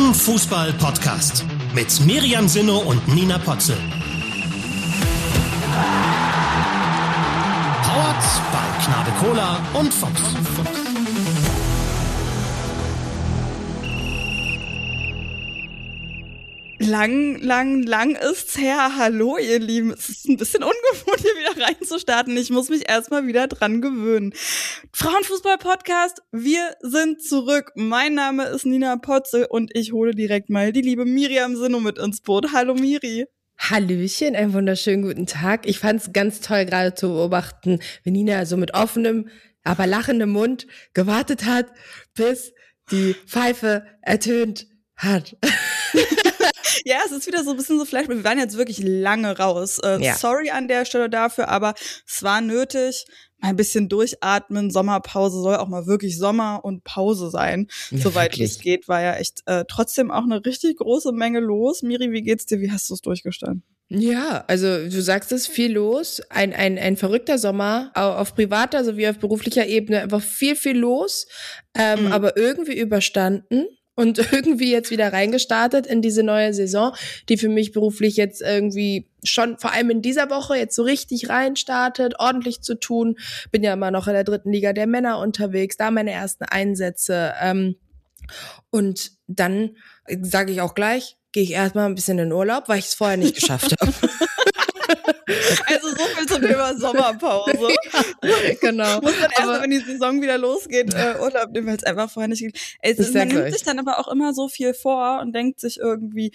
Frauenfußball-Podcast mit Miriam Sinno und Nina Potzel. Powered bei Knabe Cola und Fox. Lang ist's her. Hallo, ihr Lieben. Es ist ein bisschen ungewohnt, hier wieder reinzustarten. Ich muss mich erstmal wieder dran gewöhnen. Frauenfußball-Podcast, wir sind zurück. Mein Name ist Nina Potzel und ich hole direkt mal die liebe Miriam Sinno mit ins Boot. Hallo, Miri. Hallöchen, einen wunderschönen guten Tag. Ich fand's ganz toll, gerade zu beobachten, wie Nina so mit offenem, aber lachendem Mund gewartet hat, bis die Pfeife ertönt hat. Ja, es ist wieder so ein bisschen so Flash. Wir waren jetzt wirklich lange raus. Sorry an der Stelle dafür, aber es war nötig. Mal ein bisschen durchatmen. Sommerpause soll auch mal wirklich Sommer und Pause sein. Ja, soweit wirklich. Es geht, war ja echt trotzdem auch eine richtig große Menge los. Miri, wie geht's dir? Wie hast du es durchgestanden? Ja, also du sagst es, viel los. Ein verrückter Sommer, auf privater sowie auf beruflicher Ebene. Einfach viel los, aber irgendwie überstanden. Und irgendwie jetzt wieder reingestartet in diese neue Saison, die für mich beruflich jetzt irgendwie schon vor allem in dieser Woche jetzt so richtig reinstartet, ordentlich zu tun. Bin ja immer noch in der 3. Liga der Männer unterwegs, da meine ersten Einsätze. Und dann, sage ich auch gleich, gehe ich erstmal ein bisschen in Urlaub, weil ich es vorher nicht geschafft habe. Also so viel zum Thema Sommerpause. Ja, genau. Muss man erst, wenn die Saison wieder losgeht, Urlaub nehmen, weil es einfach vorher nicht geht. Man nimmt sich dann aber auch immer so viel vor und denkt sich irgendwie,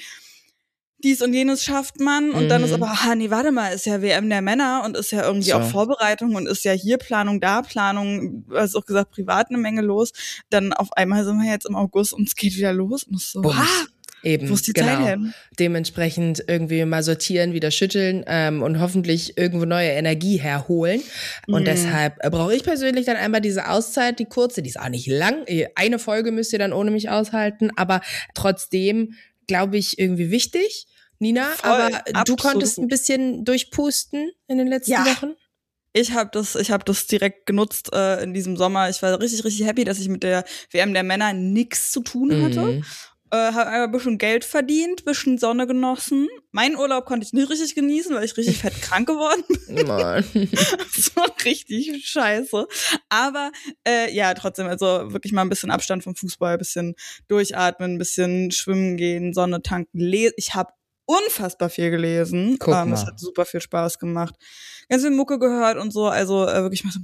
dies und jenes schafft man und dann ist aber, warte mal, ist ja WM der Männer und ist ja irgendwie auch Vorbereitung und ist ja hier Planung, da Planung, also auch gesagt, privat eine Menge los. Dann auf einmal sind wir jetzt im August und es geht wieder los und es so, eben, wo ist die Zeit hin? Dementsprechend irgendwie mal sortieren, wieder schütteln und hoffentlich irgendwo neue Energie herholen. Und deshalb brauche ich persönlich dann einmal diese Auszeit, die kurze, die ist auch nicht lang. Eine Folge müsst ihr dann ohne mich aushalten, aber trotzdem, glaube ich, irgendwie wichtig. Nina, voll, aber absolut. Du konntest ein bisschen durchpusten in den letzten Wochen? Ich habe das direkt genutzt in diesem Sommer. Ich war richtig happy, dass ich mit der WM der Männer nichts zu tun hatte. Habe ein bisschen Geld verdient, bisschen Sonne genossen. Meinen Urlaub konnte ich nicht richtig genießen, weil ich richtig fett krank geworden bin. Mann. Das war richtig scheiße. Aber trotzdem, also wirklich mal ein bisschen Abstand vom Fußball, ein bisschen durchatmen, ein bisschen schwimmen gehen, Sonne tanken, Ich habe unfassbar viel gelesen. Es hat super viel Spaß gemacht. Ganz viel Mucke gehört und so. Also wirklich mal so ein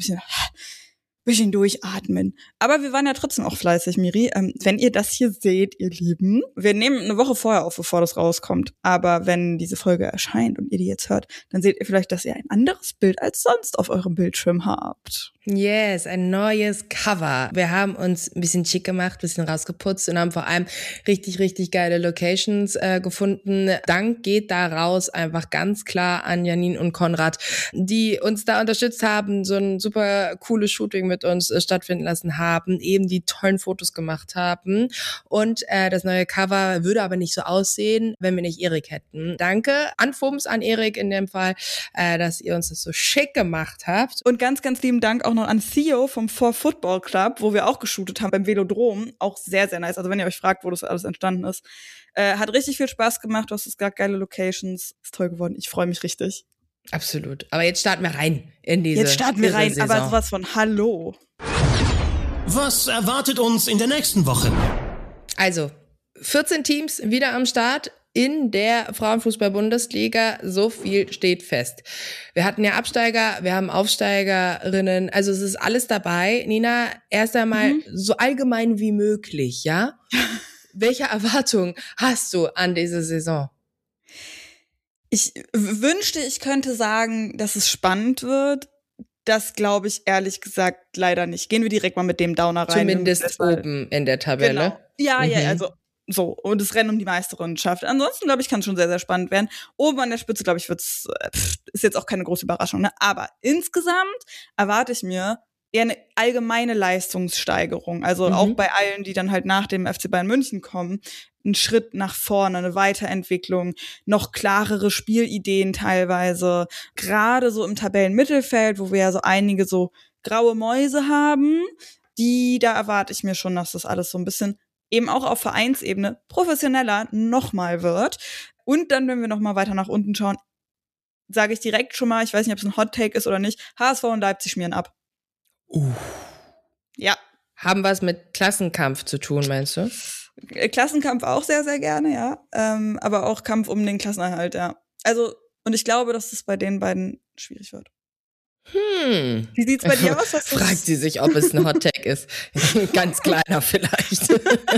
bisschen durchatmen. Aber wir waren ja trotzdem auch fleißig, Miri. Wenn ihr das hier seht, ihr Lieben, wir nehmen eine Woche vorher auf, bevor das rauskommt. Aber wenn diese Folge erscheint und ihr die jetzt hört, dann seht ihr vielleicht, dass ihr ein anderes Bild als sonst auf eurem Bildschirm habt. Yes, ein neues Cover. Wir haben uns ein bisschen schick gemacht, ein bisschen rausgeputzt und haben vor allem richtig geile Locations gefunden. Dank geht da raus einfach ganz klar an Janine und Konrad, die uns da unterstützt haben, so ein super cooles Shooting mit uns stattfinden lassen haben, eben die tollen Fotos gemacht haben. Und das neue Cover würde aber nicht so aussehen, wenn wir nicht Erik hätten. Danke an FUMS, an Erik in dem Fall, dass ihr uns das so schick gemacht habt. Und ganz lieben Dank auch noch an Theo vom 4Football Club, wo wir auch geshootet haben beim Velodrom. Auch sehr nice. Also wenn ihr euch fragt, wo das alles entstanden ist. Hat richtig viel Spaß gemacht. Du hast gar geile Locations. Ist toll geworden. Ich freue mich richtig. Absolut. Aber jetzt starten wir rein in diese Jetzt starten wir rein, Saison. aber sowas von Hallo. Was erwartet uns in der nächsten Woche? Also, 14 Teams wieder am Start in der Frauenfußball-Bundesliga. So viel steht fest. Wir hatten ja Absteiger, wir haben Aufsteigerinnen. Also es ist alles dabei. Nina, erst einmal so allgemein wie möglich, ja? Welche Erwartungen hast du an diese Saison? Ich wünschte, ich könnte sagen, dass es spannend wird. Das glaube ich ehrlich gesagt leider nicht. Gehen wir direkt mal mit dem Downer rein. Zumindest oben in der Tabelle. Genau. Ja, also so. Und das Rennen um die Meisterrundschaft. Ansonsten, glaube ich, kann es schon sehr spannend werden. Oben an der Spitze, glaube ich, ist jetzt auch keine große Überraschung, ne? Aber insgesamt erwarte ich mir eher eine allgemeine Leistungssteigerung. Also auch bei allen, die dann halt nach dem FC Bayern München kommen, ein Schritt nach vorne, eine Weiterentwicklung, noch klarere Spielideen teilweise. Gerade so im Tabellenmittelfeld, wo wir ja so einige so graue Mäuse haben, da erwarte ich mir schon, dass das alles so ein bisschen eben auch auf Vereinsebene professioneller nochmal wird. Und dann, wenn wir nochmal weiter nach unten schauen, sage ich direkt schon mal, ich weiß nicht, ob es ein Hot-Take ist oder nicht, HSV und Leipzig schmieren ab. Ja. Haben was mit Klassenkampf zu tun, meinst du? Klassenkampf auch sehr, sehr gerne, ja. Aber auch Kampf um den Klassenerhalt, ja. Also, und ich glaube, dass das bei den beiden schwierig wird. Wie sieht's bei dir aus? Fragt sie sich, ob es ein Hot-Tag ist. Ganz kleiner vielleicht.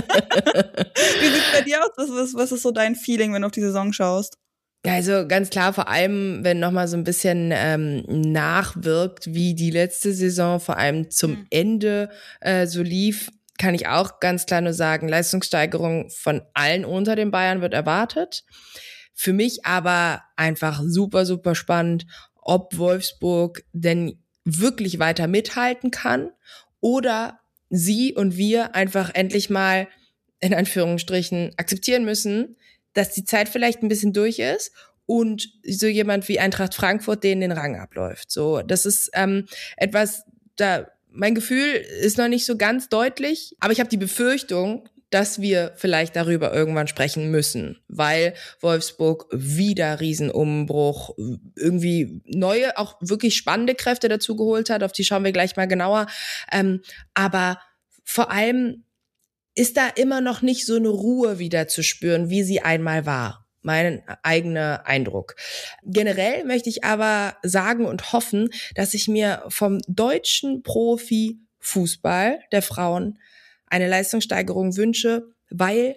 Wie sieht's bei dir aus? Was ist so dein Feeling, wenn du auf die Saison schaust? Also ganz klar, vor allem, wenn nochmal so ein bisschen nachwirkt, wie die letzte Saison vor allem zum Ende so lief, kann ich auch ganz klar nur sagen, Leistungssteigerung von allen unter den Bayern wird erwartet. Für mich aber einfach super, super spannend, ob Wolfsburg denn wirklich weiter mithalten kann oder sie und wir einfach endlich mal in Anführungsstrichen akzeptieren müssen, dass die Zeit vielleicht ein bisschen durch ist und so jemand wie Eintracht Frankfurt denen den Rang abläuft. So, das ist etwas, da mein Gefühl ist noch nicht so ganz deutlich, aber ich habe die Befürchtung, dass wir vielleicht darüber irgendwann sprechen müssen, weil Wolfsburg wieder Riesenumbruch, irgendwie neue, auch wirklich spannende Kräfte dazu geholt hat, auf die schauen wir gleich mal genauer. Aber vor allem ist da immer noch nicht so eine Ruhe wieder zu spüren, wie sie einmal war. Mein eigener Eindruck. Generell möchte ich aber sagen und hoffen, dass ich mir vom deutschen Profifußball der Frauen eine Leistungssteigerung wünsche, weil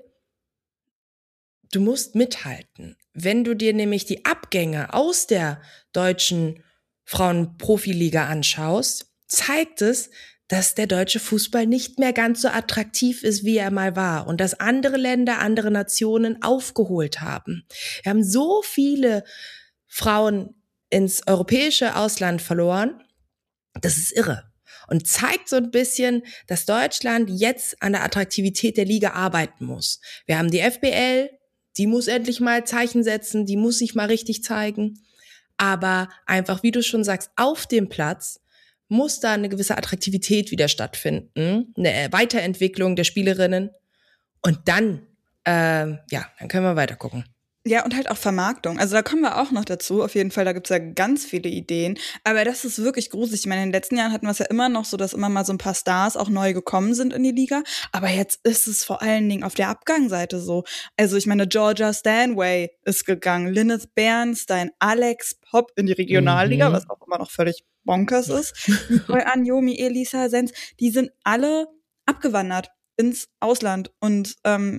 du musst mithalten. Wenn du dir nämlich die Abgänge aus der deutschen Frauenprofiliga anschaust, zeigt es, dass der deutsche Fußball nicht mehr ganz so attraktiv ist, wie er mal war und dass andere Länder, andere Nationen aufgeholt haben. Wir haben so viele Frauen ins europäische Ausland verloren, das ist irre. Und zeigt so ein bisschen, dass Deutschland jetzt an der Attraktivität der Liga arbeiten muss. Wir haben die FBL, die muss endlich mal Zeichen setzen, die muss sich mal richtig zeigen. Aber einfach, wie du schon sagst, auf dem Platz muss da eine gewisse Attraktivität wieder stattfinden, eine Weiterentwicklung der Spielerinnen. Und dann, dann können wir weiter gucken. Ja, und halt auch Vermarktung. Also da kommen wir auch noch dazu. Auf jeden Fall, da gibt's ja ganz viele Ideen. Aber das ist wirklich gruselig. Ich meine, in den letzten Jahren hatten wir es ja immer noch so, dass immer mal so ein paar Stars auch neu gekommen sind in die Liga. Aber jetzt ist es vor allen Dingen auf der Abgangseite so. Also ich meine, Georgia Stanway ist gegangen, Lyneth Bernstein, Alex Popp in die Regionalliga, was auch immer noch völlig bonkers ist. Nicole Anjomi, Elisa Sens, die sind alle abgewandert ins Ausland. Und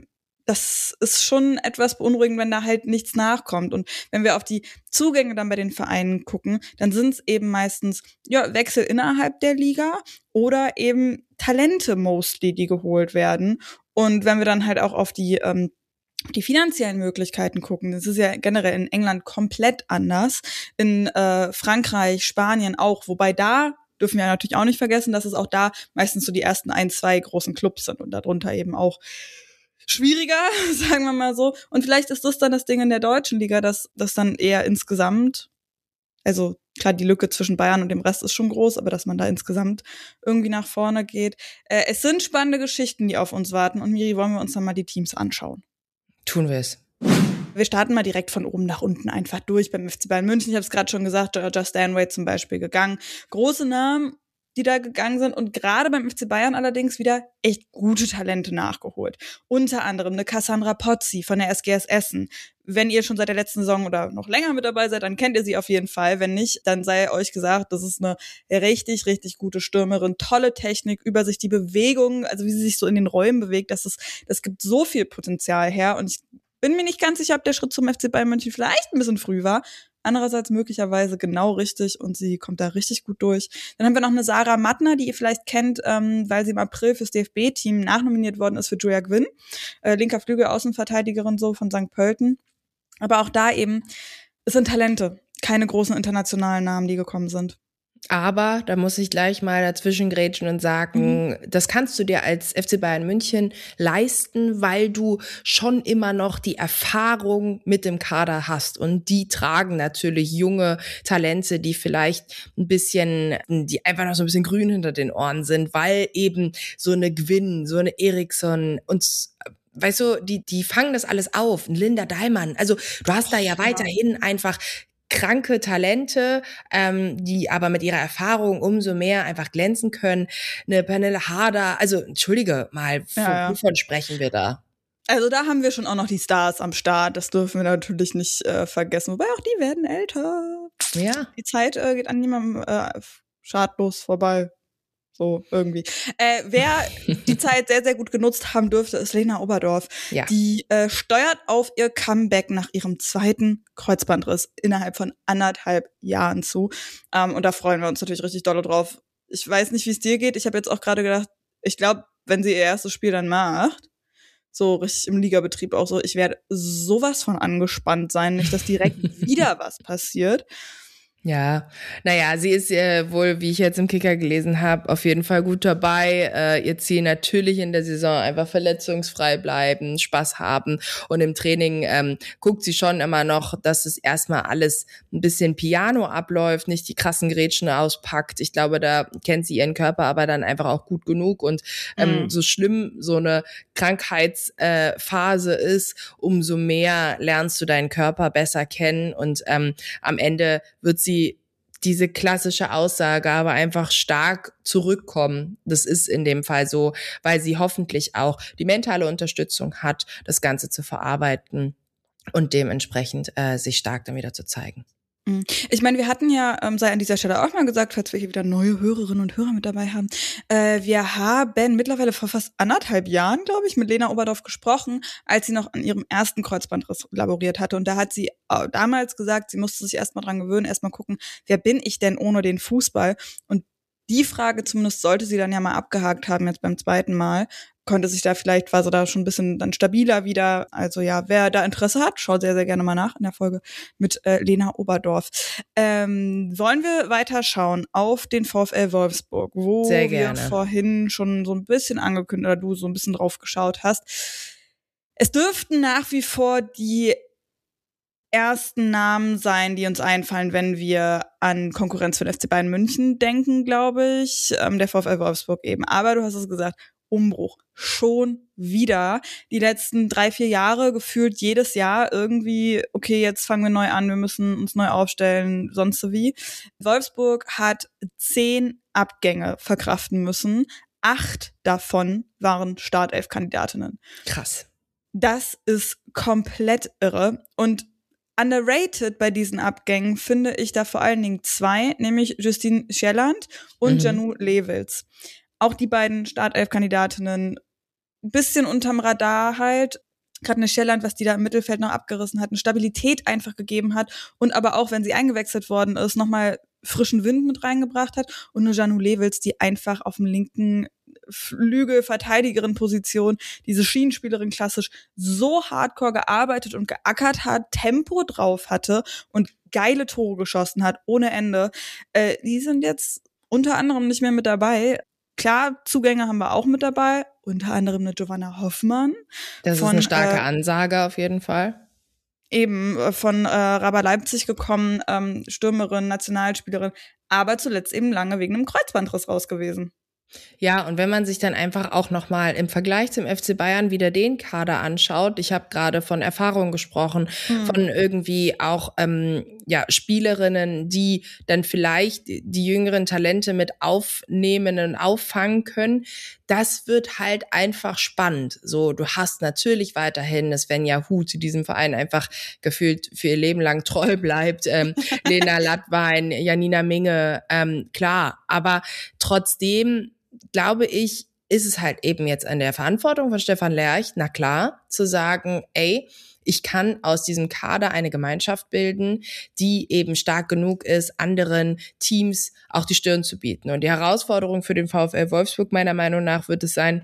das ist schon etwas beunruhigend, wenn da halt nichts nachkommt. Und wenn wir auf die Zugänge dann bei den Vereinen gucken, dann sind es eben meistens Wechsel innerhalb der Liga oder eben Talente mostly, die geholt werden. Und wenn wir dann halt auch auf die finanziellen Möglichkeiten gucken, das ist ja generell in England komplett anders, in Frankreich, Spanien auch, wobei da dürfen wir natürlich auch nicht vergessen, dass es auch da meistens so die ersten 1, 2 großen Clubs sind und darunter eben auch schwieriger, sagen wir mal so. Und vielleicht ist das dann das Ding in der deutschen Liga, dass das dann eher insgesamt, also klar, die Lücke zwischen Bayern und dem Rest ist schon groß, aber dass man da insgesamt irgendwie nach vorne geht. Es sind spannende Geschichten, die auf uns warten. Und Miri, wollen wir uns dann mal die Teams anschauen? Tun wir es. Wir starten mal direkt von oben nach unten einfach durch beim FC Bayern München. Ich habe es gerade schon gesagt, Georgia Stanway zum Beispiel gegangen. Große Namen, die da gegangen sind und gerade beim FC Bayern allerdings wieder echt gute Talente nachgeholt. Unter anderem eine Cassandra Pozzi von der SGS Essen. Wenn ihr schon seit der letzten Saison oder noch länger mit dabei seid, dann kennt ihr sie auf jeden Fall. Wenn nicht, dann sei euch gesagt, das ist eine richtig, richtig gute Stürmerin. Tolle Technik, Übersicht, die Bewegung, also wie sie sich so in den Räumen bewegt, das gibt so viel Potenzial her. Und ich bin mir nicht ganz sicher, ob der Schritt zum FC Bayern München vielleicht ein bisschen früh war. Andererseits möglicherweise genau richtig und sie kommt da richtig gut durch. Dann haben wir noch eine Sarah Mattner, die ihr vielleicht kennt, weil sie im April fürs DFB-Team nachnominiert worden ist für Julia Gwynn. Linker Flügel, Außenverteidigerin so von St. Pölten. Aber auch da eben, es sind Talente, keine großen internationalen Namen, die gekommen sind. Aber da muss ich gleich mal dazwischen grätschen und sagen, das kannst du dir als FC Bayern München leisten, weil du schon immer noch die Erfahrung mit dem Kader hast. Und die tragen natürlich junge Talente, die vielleicht die einfach noch so ein bisschen grün hinter den Ohren sind, weil eben so eine Gwynn, so eine Eriksson uns, weißt du, die fangen das alles auf. Ein Linda Daimann. Also du hast da ja weiterhin einfach kranke Talente, die aber mit ihrer Erfahrung umso mehr einfach glänzen können. Eine Pernille Harder, also entschuldige mal, wovon sprechen wir da? Also da haben wir schon auch noch die Stars am Start, das dürfen wir natürlich nicht vergessen. Wobei auch die werden älter. Ja. Die Zeit geht an niemandem schadlos vorbei. So, irgendwie. Wer die Zeit sehr, sehr gut genutzt haben dürfte, ist Lena Oberdorf. Ja. Die steuert auf ihr Comeback nach ihrem 2. Kreuzbandriss innerhalb von 1,5 Jahren zu. Und da freuen wir uns natürlich richtig doll drauf. Ich weiß nicht, wie es dir geht. Ich habe jetzt auch gerade gedacht, ich glaube, wenn sie ihr erstes Spiel dann macht, so richtig im Ligabetrieb auch so, ich werde sowas von angespannt sein, nicht, dass direkt wieder was passiert. Ja, naja, sie ist wohl, wie ich jetzt im Kicker gelesen habe, auf jeden Fall gut dabei. Ihr Ziel natürlich in der Saison einfach verletzungsfrei bleiben, Spaß haben, und im Training guckt sie schon immer noch, dass es erstmal alles ein bisschen Piano abläuft, nicht die krassen Grätschen auspackt. Ich glaube, da kennt sie ihren Körper aber dann einfach auch gut genug, und so schlimm so eine Krankheitsphase ist, umso mehr lernst du deinen Körper besser kennen, und am Ende wird sie diese klassische Aussage aber einfach stark zurückkommen. Das ist in dem Fall so, weil sie hoffentlich auch die mentale Unterstützung hat, das Ganze zu verarbeiten und dementsprechend sich stark dann wieder zu zeigen. Ich meine, wir hatten ja, sei an dieser Stelle auch mal gesagt, falls wir hier wieder neue Hörerinnen und Hörer mit dabei haben, wir haben mittlerweile vor fast 1,5 Jahren, glaube ich, mit Lena Oberdorf gesprochen, als sie noch an ihrem ersten Kreuzbandriss laboriert hatte. Und da hat sie damals gesagt, sie musste sich erstmal dran gewöhnen, erstmal gucken, wer bin ich denn ohne den Fußball? Und die Frage zumindest sollte sie dann ja mal abgehakt haben, jetzt beim 2. Mal. Konnte sich da vielleicht, war sie da schon ein bisschen dann stabiler wieder. Also ja, wer da Interesse hat, schaut sehr, sehr gerne mal nach in der Folge mit Lena Oberdorf. Wollen wir weiterschauen auf den VfL Wolfsburg, wo wir vorhin schon so ein bisschen angekündigt, oder du so ein bisschen drauf geschaut hast. Es dürften nach wie vor die ersten Namen sein, die uns einfallen, wenn wir an Konkurrenz für den FC Bayern München denken, glaube ich. Der VfL Wolfsburg eben. Aber du hast es gesagt, Umbruch. Schon wieder. Die letzten 3-4 Jahre gefühlt jedes Jahr irgendwie, okay, jetzt fangen wir neu an, wir müssen uns neu aufstellen, sonst so wie. Wolfsburg hat 10 Abgänge verkraften müssen. 8 davon waren Startelf-Kandidatinnen. Krass. Das ist komplett irre. Und underrated bei diesen Abgängen finde ich da vor allen Dingen 2, nämlich Justine Schjelland und Janu Lewels. Auch die beiden Startelf-Kandidatinnen ein bisschen unterm Radar halt. Gerade eine Schjelland, was die da im Mittelfeld noch abgerissen hat, eine Stabilität einfach gegeben hat und aber auch, wenn sie eingewechselt worden ist, nochmal frischen Wind mit reingebracht hat. Und eine Janu Lewels, die einfach auf dem linken Flügel, Verteidigerin-Position, diese Schienenspielerin klassisch, so hardcore gearbeitet und geackert hat, Tempo drauf hatte und geile Tore geschossen hat, ohne Ende. Die sind jetzt unter anderem nicht mehr mit dabei. Klar, Zugänge haben wir auch mit dabei, unter anderem eine Giovanna Hoffmann. Das ist eine starke Ansage auf jeden Fall. Eben von Raba Leipzig gekommen, Stürmerin, Nationalspielerin, aber zuletzt eben lange wegen einem Kreuzbandriss raus gewesen. Ja, und wenn man sich dann einfach auch nochmal im Vergleich zum FC Bayern wieder den Kader anschaut, ich habe gerade von Erfahrung gesprochen, von irgendwie auch Spielerinnen, die dann vielleicht die jüngeren Talente mit aufnehmen und auffangen können, das wird halt einfach spannend. So, du hast natürlich weiterhin Svenja Huth, die diesem Verein einfach gefühlt für ihr Leben lang treu bleibt, Lena Lattwein, Janina Minge, klar, aber trotzdem glaube ich, ist es halt eben jetzt an der Verantwortung von Stefan Lerch, na klar, zu sagen, ey, ich kann aus diesem Kader eine Gemeinschaft bilden, die eben stark genug ist, anderen Teams auch die Stirn zu bieten. Und die Herausforderung für den VfL Wolfsburg meiner Meinung nach wird es sein,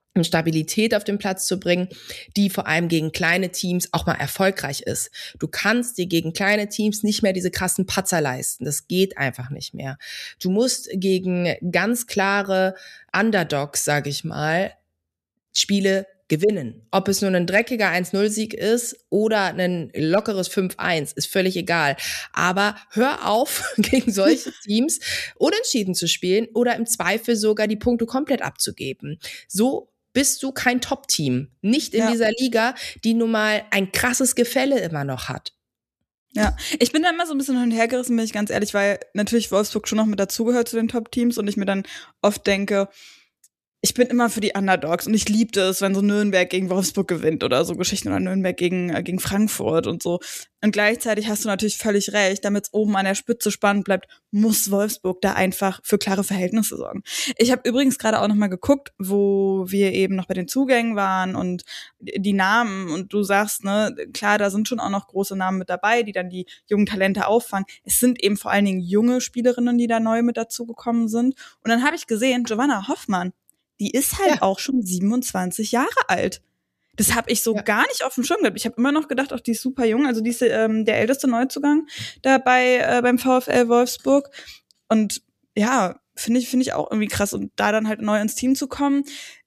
Stabilität auf den Platz zu bringen, die vor allem gegen kleine Teams auch mal erfolgreich ist. Du kannst dir gegen kleine Teams nicht mehr diese krassen Patzer leisten. Das geht einfach nicht mehr. Du musst gegen ganz klare Underdogs, sage ich mal, Spiele gewinnen. Ob es nur ein dreckiger 1-0-Sieg ist oder ein lockeres 5-1, ist völlig egal. Aber hör auf, gegen solche Teams unentschieden zu spielen oder im Zweifel sogar die Punkte komplett abzugeben. So bist du kein Top-Team. Nicht in dieser Liga, die nun mal ein krasses Gefälle immer noch hat. Ja, ich bin da immer so ein bisschen hin und her gerissen, bin ich ganz ehrlich, weil natürlich Wolfsburg schon noch mit dazugehört zu den Top-Teams und ich mir dann oft denke, ich bin immer für die Underdogs und ich liebte es, wenn so Nürnberg gegen Wolfsburg gewinnt oder so Geschichten oder Nürnberg gegen Frankfurt und so. Und gleichzeitig hast du natürlich völlig recht, damit es oben an der Spitze spannend bleibt, muss Wolfsburg da einfach für klare Verhältnisse sorgen. Ich habe übrigens gerade auch noch mal geguckt, wo wir eben noch bei den Zugängen waren und die Namen und du sagst, ne, klar, da sind schon auch noch große Namen mit dabei, die dann die jungen Talente auffangen. Es sind eben vor allen Dingen junge Spielerinnen, die da neu mit dazugekommen sind. Und dann habe ich gesehen, Giovanna Hoffmann, die ist halt auch schon 27 Jahre alt. Das habe ich so gar nicht auf dem Schirm gehabt. Ich habe immer noch gedacht, ach, die ist super jung. Also die ist der älteste Neuzugang dabei beim VfL Wolfsburg. Und ja, finde ich auch irgendwie krass. Und da dann halt neu ins Team zu kommen,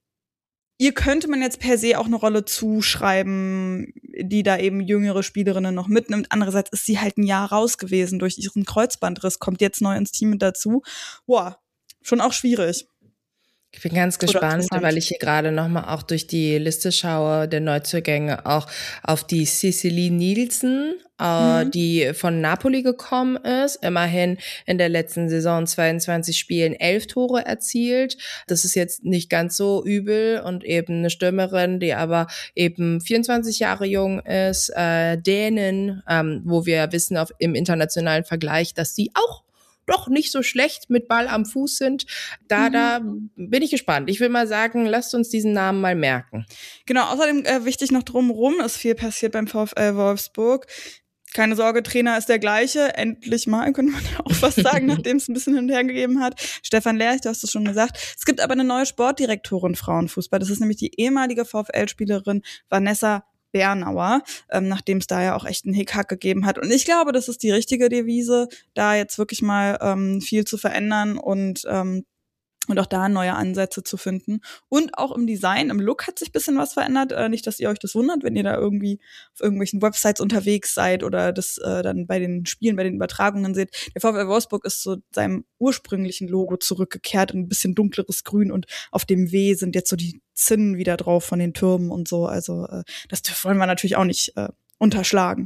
ihr könnte man jetzt per se auch eine Rolle zuschreiben, die da eben jüngere Spielerinnen noch mitnimmt. Andererseits ist sie halt ein Jahr raus gewesen durch ihren Kreuzbandriss, kommt jetzt neu ins Team mit dazu. Boah, schon auch schwierig. Ich bin ganz gespannt, weil ich hier gerade nochmal auch durch die Liste schaue, der Neuzugänge, auch auf die Cicely Nielsen, die von Napoli gekommen ist, immerhin in der letzten Saison 22 Spielen 11 Tore erzielt. Das ist jetzt nicht ganz so übel und eben eine Stürmerin, die aber eben 24 Jahre jung ist, Dänen, wo wir wissen im internationalen Vergleich, dass die auch doch nicht so schlecht mit Ball am Fuß sind. Da bin ich gespannt. Ich will mal sagen, lasst uns diesen Namen mal merken. Genau, außerdem wichtig noch drumherum, ist viel passiert beim VfL Wolfsburg. Keine Sorge, Trainer ist der gleiche. Endlich mal, könnte man ja auch was sagen, nachdem es ein bisschen hin und her gegeben hat. Stefan Lerch, du hast es schon gesagt. Es gibt aber eine neue Sportdirektorin Frauenfußball. Das ist nämlich die ehemalige VfL-Spielerin Vanessa Bernauer, nachdem es da ja auch echt einen Hickhack gegeben hat. Und ich glaube, das ist die richtige Devise, da jetzt wirklich mal viel zu verändern und auch da neue Ansätze zu finden. Und auch im Design, im Look hat sich ein bisschen was verändert. Nicht, dass ihr euch das wundert, wenn ihr da irgendwie auf irgendwelchen Websites unterwegs seid oder das dann bei den Spielen, bei den Übertragungen seht. Der VfL Wolfsburg ist zu seinem ursprünglichen Logo zurückgekehrt, ein bisschen dunkleres Grün und auf dem W sind jetzt so die Zinnen wieder drauf von den Türmen und so. Also das wollen wir natürlich auch nicht unterschlagen.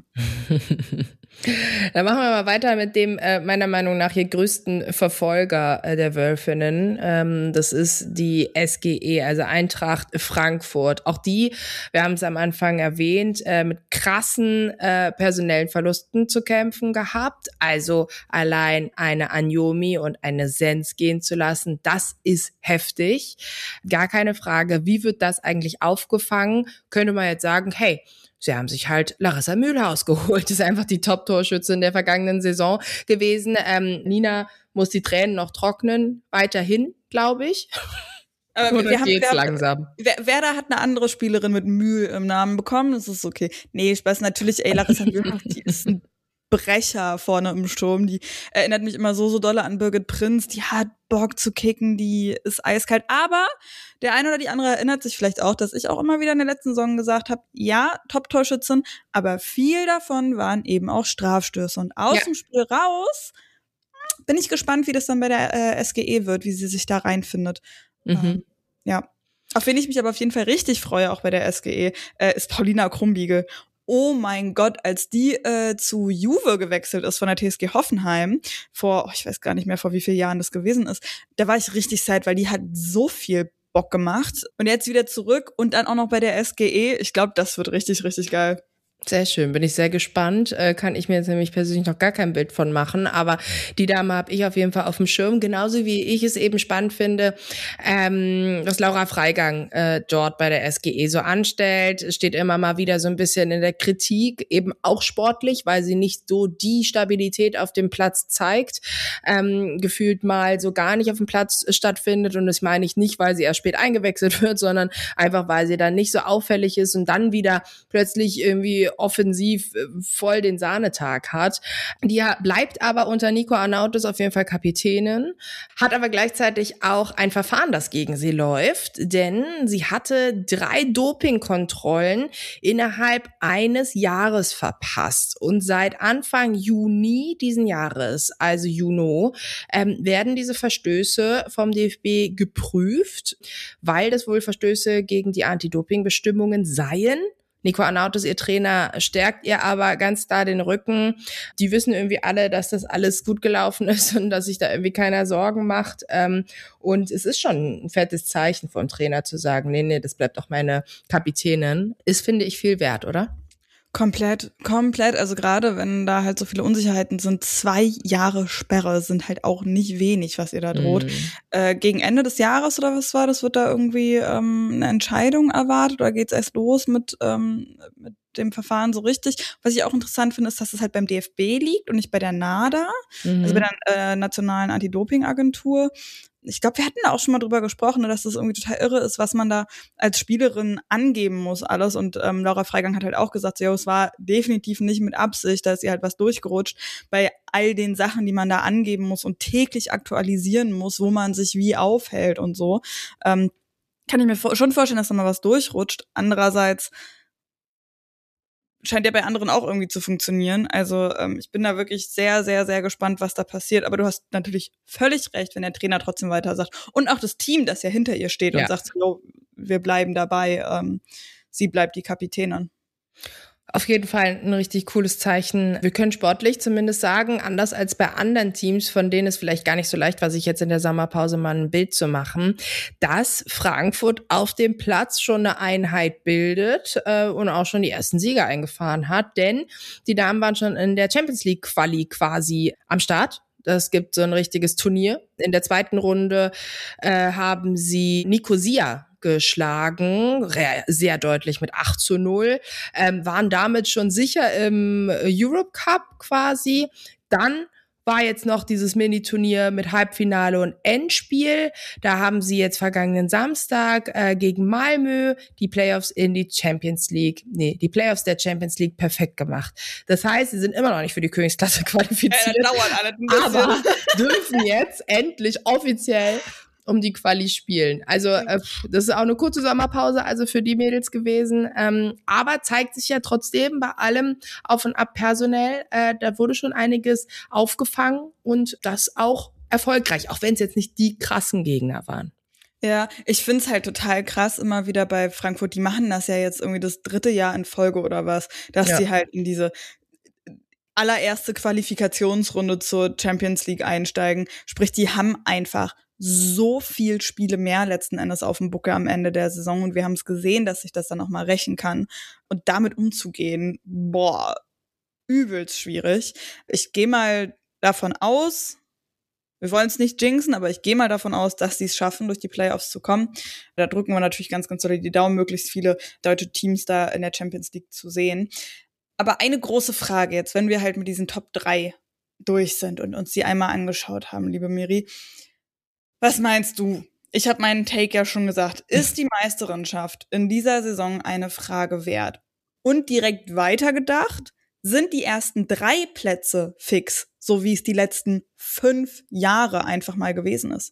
Dann machen wir mal weiter mit dem meiner Meinung nach hier größten Verfolger der Wölfinnen. Das ist die SGE, also Eintracht Frankfurt. Auch die, wir haben es am Anfang erwähnt, mit krassen personellen Verlusten zu kämpfen gehabt. Also allein eine Anjomi und eine Sens gehen zu lassen, das ist heftig. Gar keine Frage. Wie wird das eigentlich aufgefangen? Könnte man jetzt sagen, hey, sie haben sich halt Larissa Mühlhaus geholt. Das ist einfach die Top-Torschützin der vergangenen Saison gewesen. Nina muss die Tränen noch trocknen, weiterhin, glaube ich. Oder geht's langsam? Werder hat eine andere Spielerin mit Mühl im Namen bekommen, das ist okay. Nee, Spaß, natürlich, Larissa Mühlhaus, die ist ein Brecher vorne im Sturm. Die erinnert mich immer so dolle an Birgit Prinz. Die hat Bock zu kicken, die ist eiskalt. Aber der eine oder die andere erinnert sich vielleicht auch, dass ich auch immer wieder in der letzten Saison gesagt habe, ja, Top-Torschützin, aber viel davon waren eben auch Strafstöße. Und aus dem Spiel raus bin ich gespannt, wie das dann bei der SGE wird, wie sie sich da reinfindet. Ja. Auf wen ich mich aber auf jeden Fall richtig freue, auch bei der SGE, ist Paulina Krumbiegel. Oh mein Gott, als die zu Juve gewechselt ist von der TSG Hoffenheim, ich weiß gar nicht mehr, vor wie vielen Jahren das gewesen ist, da war ich richtig sad, weil die hat so viel Bock gemacht. Und jetzt wieder zurück und dann auch noch bei der SGE. Ich glaube, das wird richtig, richtig geil. Sehr schön, bin ich sehr gespannt. Kann ich mir jetzt nämlich persönlich noch gar kein Bild von machen, aber die Dame habe ich auf jeden Fall auf dem Schirm, genauso wie ich es eben spannend finde, was Laura Freigang dort bei der SGE so anstellt. Steht immer mal wieder so ein bisschen in der Kritik, eben auch sportlich, weil sie nicht so die Stabilität auf dem Platz zeigt, gefühlt mal so gar nicht auf dem Platz stattfindet, und das meine ich nicht, weil sie erst spät eingewechselt wird, sondern einfach, weil sie dann nicht so auffällig ist und dann wieder plötzlich irgendwie offensiv voll den Sahnetag hat. Die bleibt aber unter Nico Arnautis auf jeden Fall Kapitänin, hat aber gleichzeitig auch ein Verfahren, das gegen sie läuft, denn sie hatte 3 Dopingkontrollen innerhalb eines Jahres verpasst. Und seit Anfang Juni diesen Jahres, also Juni, werden diese Verstöße vom DFB geprüft, weil das wohl Verstöße gegen die Anti-Doping-Bestimmungen seien. Nico Arnautis, ihr Trainer, stärkt ihr aber ganz klar den Rücken. Die wissen irgendwie alle, dass das alles gut gelaufen ist und dass sich da irgendwie keiner Sorgen macht. Und es ist schon ein fettes Zeichen vom Trainer zu sagen, nee, das bleibt auch meine Kapitänin. Ist, finde ich, viel wert, oder? Komplett. Also gerade wenn da halt so viele Unsicherheiten sind, 2 Jahre Sperre sind halt auch nicht wenig, was ihr da droht. Gegen Ende des Jahres oder was war das, wird da irgendwie eine Entscheidung erwartet oder geht's erst los mit dem Verfahren so richtig? Was ich auch interessant finde, ist, dass es halt beim DFB liegt und nicht bei der NADA, also bei der Nationalen Anti-Doping-Agentur. Ich glaube, wir hatten da auch schon mal drüber gesprochen, dass das irgendwie total irre ist, was man da als Spielerin angeben muss, alles. Und Laura Freigang hat halt auch gesagt, ja, es war definitiv nicht mit Absicht, da ist ihr halt was durchgerutscht bei all den Sachen, die man da angeben muss und täglich aktualisieren muss, wo man sich wie aufhält und so. Kann ich mir schon vorstellen, dass da mal was durchrutscht. Andererseits scheint ja bei anderen auch irgendwie zu funktionieren. Also ich bin da wirklich sehr, sehr, sehr gespannt, was da passiert. Aber du hast natürlich völlig recht, wenn der Trainer trotzdem weiter sagt. Und auch das Team, das ja hinter ihr steht und sagt, so, wir bleiben dabei. Sie bleibt die Kapitänin. Auf jeden Fall ein richtig cooles Zeichen. Wir können sportlich zumindest sagen, anders als bei anderen Teams, von denen es vielleicht gar nicht so leicht war, sich jetzt in der Sommerpause mal ein Bild zu machen, dass Frankfurt auf dem Platz schon eine Einheit bildet und auch schon die ersten Sieger eingefahren hat. Denn die Damen waren schon in der Champions League Quali quasi am Start. Es gibt so ein richtiges Turnier. In der zweiten Runde haben sie Nicosia geschlagen, sehr deutlich mit 8-0, waren damit schon sicher im Europe Cup quasi. Dann war jetzt noch dieses Mini-Turnier mit Halbfinale und Endspiel. Da haben sie jetzt vergangenen Samstag gegen Malmö die Playoffs der Champions League perfekt gemacht. Das heißt, sie sind immer noch nicht für die Königsklasse qualifiziert, dauert alles ein bisschen. Aber dürfen jetzt endlich offiziell um die Quali spielen. Also das ist auch eine kurze Sommerpause, also für die Mädels gewesen. Aber zeigt sich ja trotzdem bei allem auf und ab personell, da wurde schon einiges aufgefangen und das auch erfolgreich, auch wenn es jetzt nicht die krassen Gegner waren. Ja, ich find's halt total krass immer wieder bei Frankfurt. Die machen das ja jetzt irgendwie das 3. Jahr in Folge oder was, dass sie halt in diese allererste Qualifikationsrunde zur Champions League einsteigen. Sprich, die haben einfach so viel Spiele mehr letzten Endes auf dem Buckel am Ende der Saison und wir haben es gesehen, dass sich das dann auch mal rächen kann und damit umzugehen, übelst schwierig. Ich gehe mal davon aus, wir wollen es nicht jinxen, aber ich gehe mal davon aus, dass sie es schaffen, durch die Playoffs zu kommen. Da drücken wir natürlich ganz, ganz doll die Daumen, möglichst viele deutsche Teams da in der Champions League zu sehen. Aber eine große Frage jetzt, wenn wir halt mit diesen Top 3 durch sind und uns die einmal angeschaut haben, liebe Miri, was meinst du? Ich habe meinen Take ja schon gesagt. Ist die Meisterinschaft in dieser Saison eine Frage wert? Und direkt weitergedacht, sind die ersten 3 Plätze fix, so wie es die letzten 5 Jahre einfach mal gewesen ist?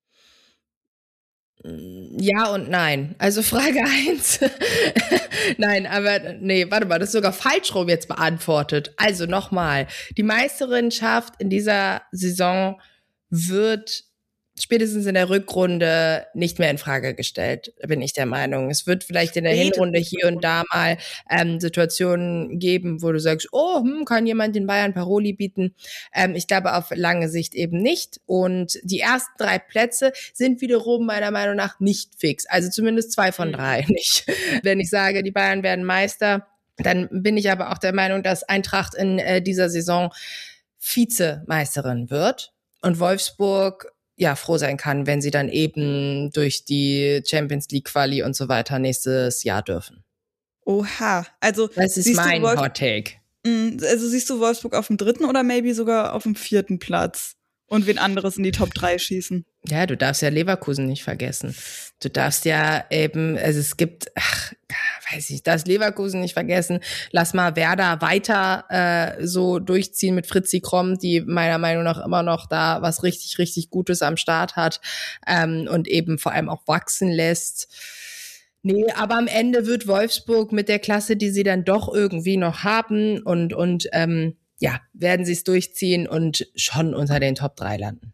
Ja und nein. Also Frage 1. Nein, aber nee, warte mal, das ist sogar falsch rum jetzt beantwortet. Also nochmal, die Meisterinschaft in dieser Saison wird spätestens in der Rückrunde nicht mehr in Frage gestellt, bin ich der Meinung. Es wird vielleicht in der Hinrunde hier und da mal Situationen geben, wo du sagst, kann jemand den Bayern Paroli bieten? Ich glaube auf lange Sicht eben nicht. Und die ersten 3 Plätze sind wiederum meiner Meinung nach nicht fix. Also zumindest 2 von 3 nicht. Wenn ich sage, die Bayern werden Meister, Dann bin ich aber auch der Meinung, dass Eintracht in dieser Saison Vizemeisterin wird und Wolfsburg froh sein kann, wenn sie dann eben durch die Champions League Quali und so weiter nächstes Jahr dürfen. Oha, also das ist mein Hot Take. Also siehst du Wolfsburg auf dem 3. oder maybe sogar auf dem 4. Platz und wen anderes in die Top 3 schießen? Ja, du darfst ja Leverkusen nicht vergessen. Du darfst ja eben, also es gibt, darfst Leverkusen nicht vergessen. Lass mal Werder weiter so durchziehen mit Fritzi Kromm, die meiner Meinung nach immer noch da was richtig, richtig Gutes am Start hat und eben vor allem auch wachsen lässt. Nee, aber am Ende wird Wolfsburg mit der Klasse, die sie dann doch irgendwie noch haben und werden sie es durchziehen und schon unter den Top 3 landen.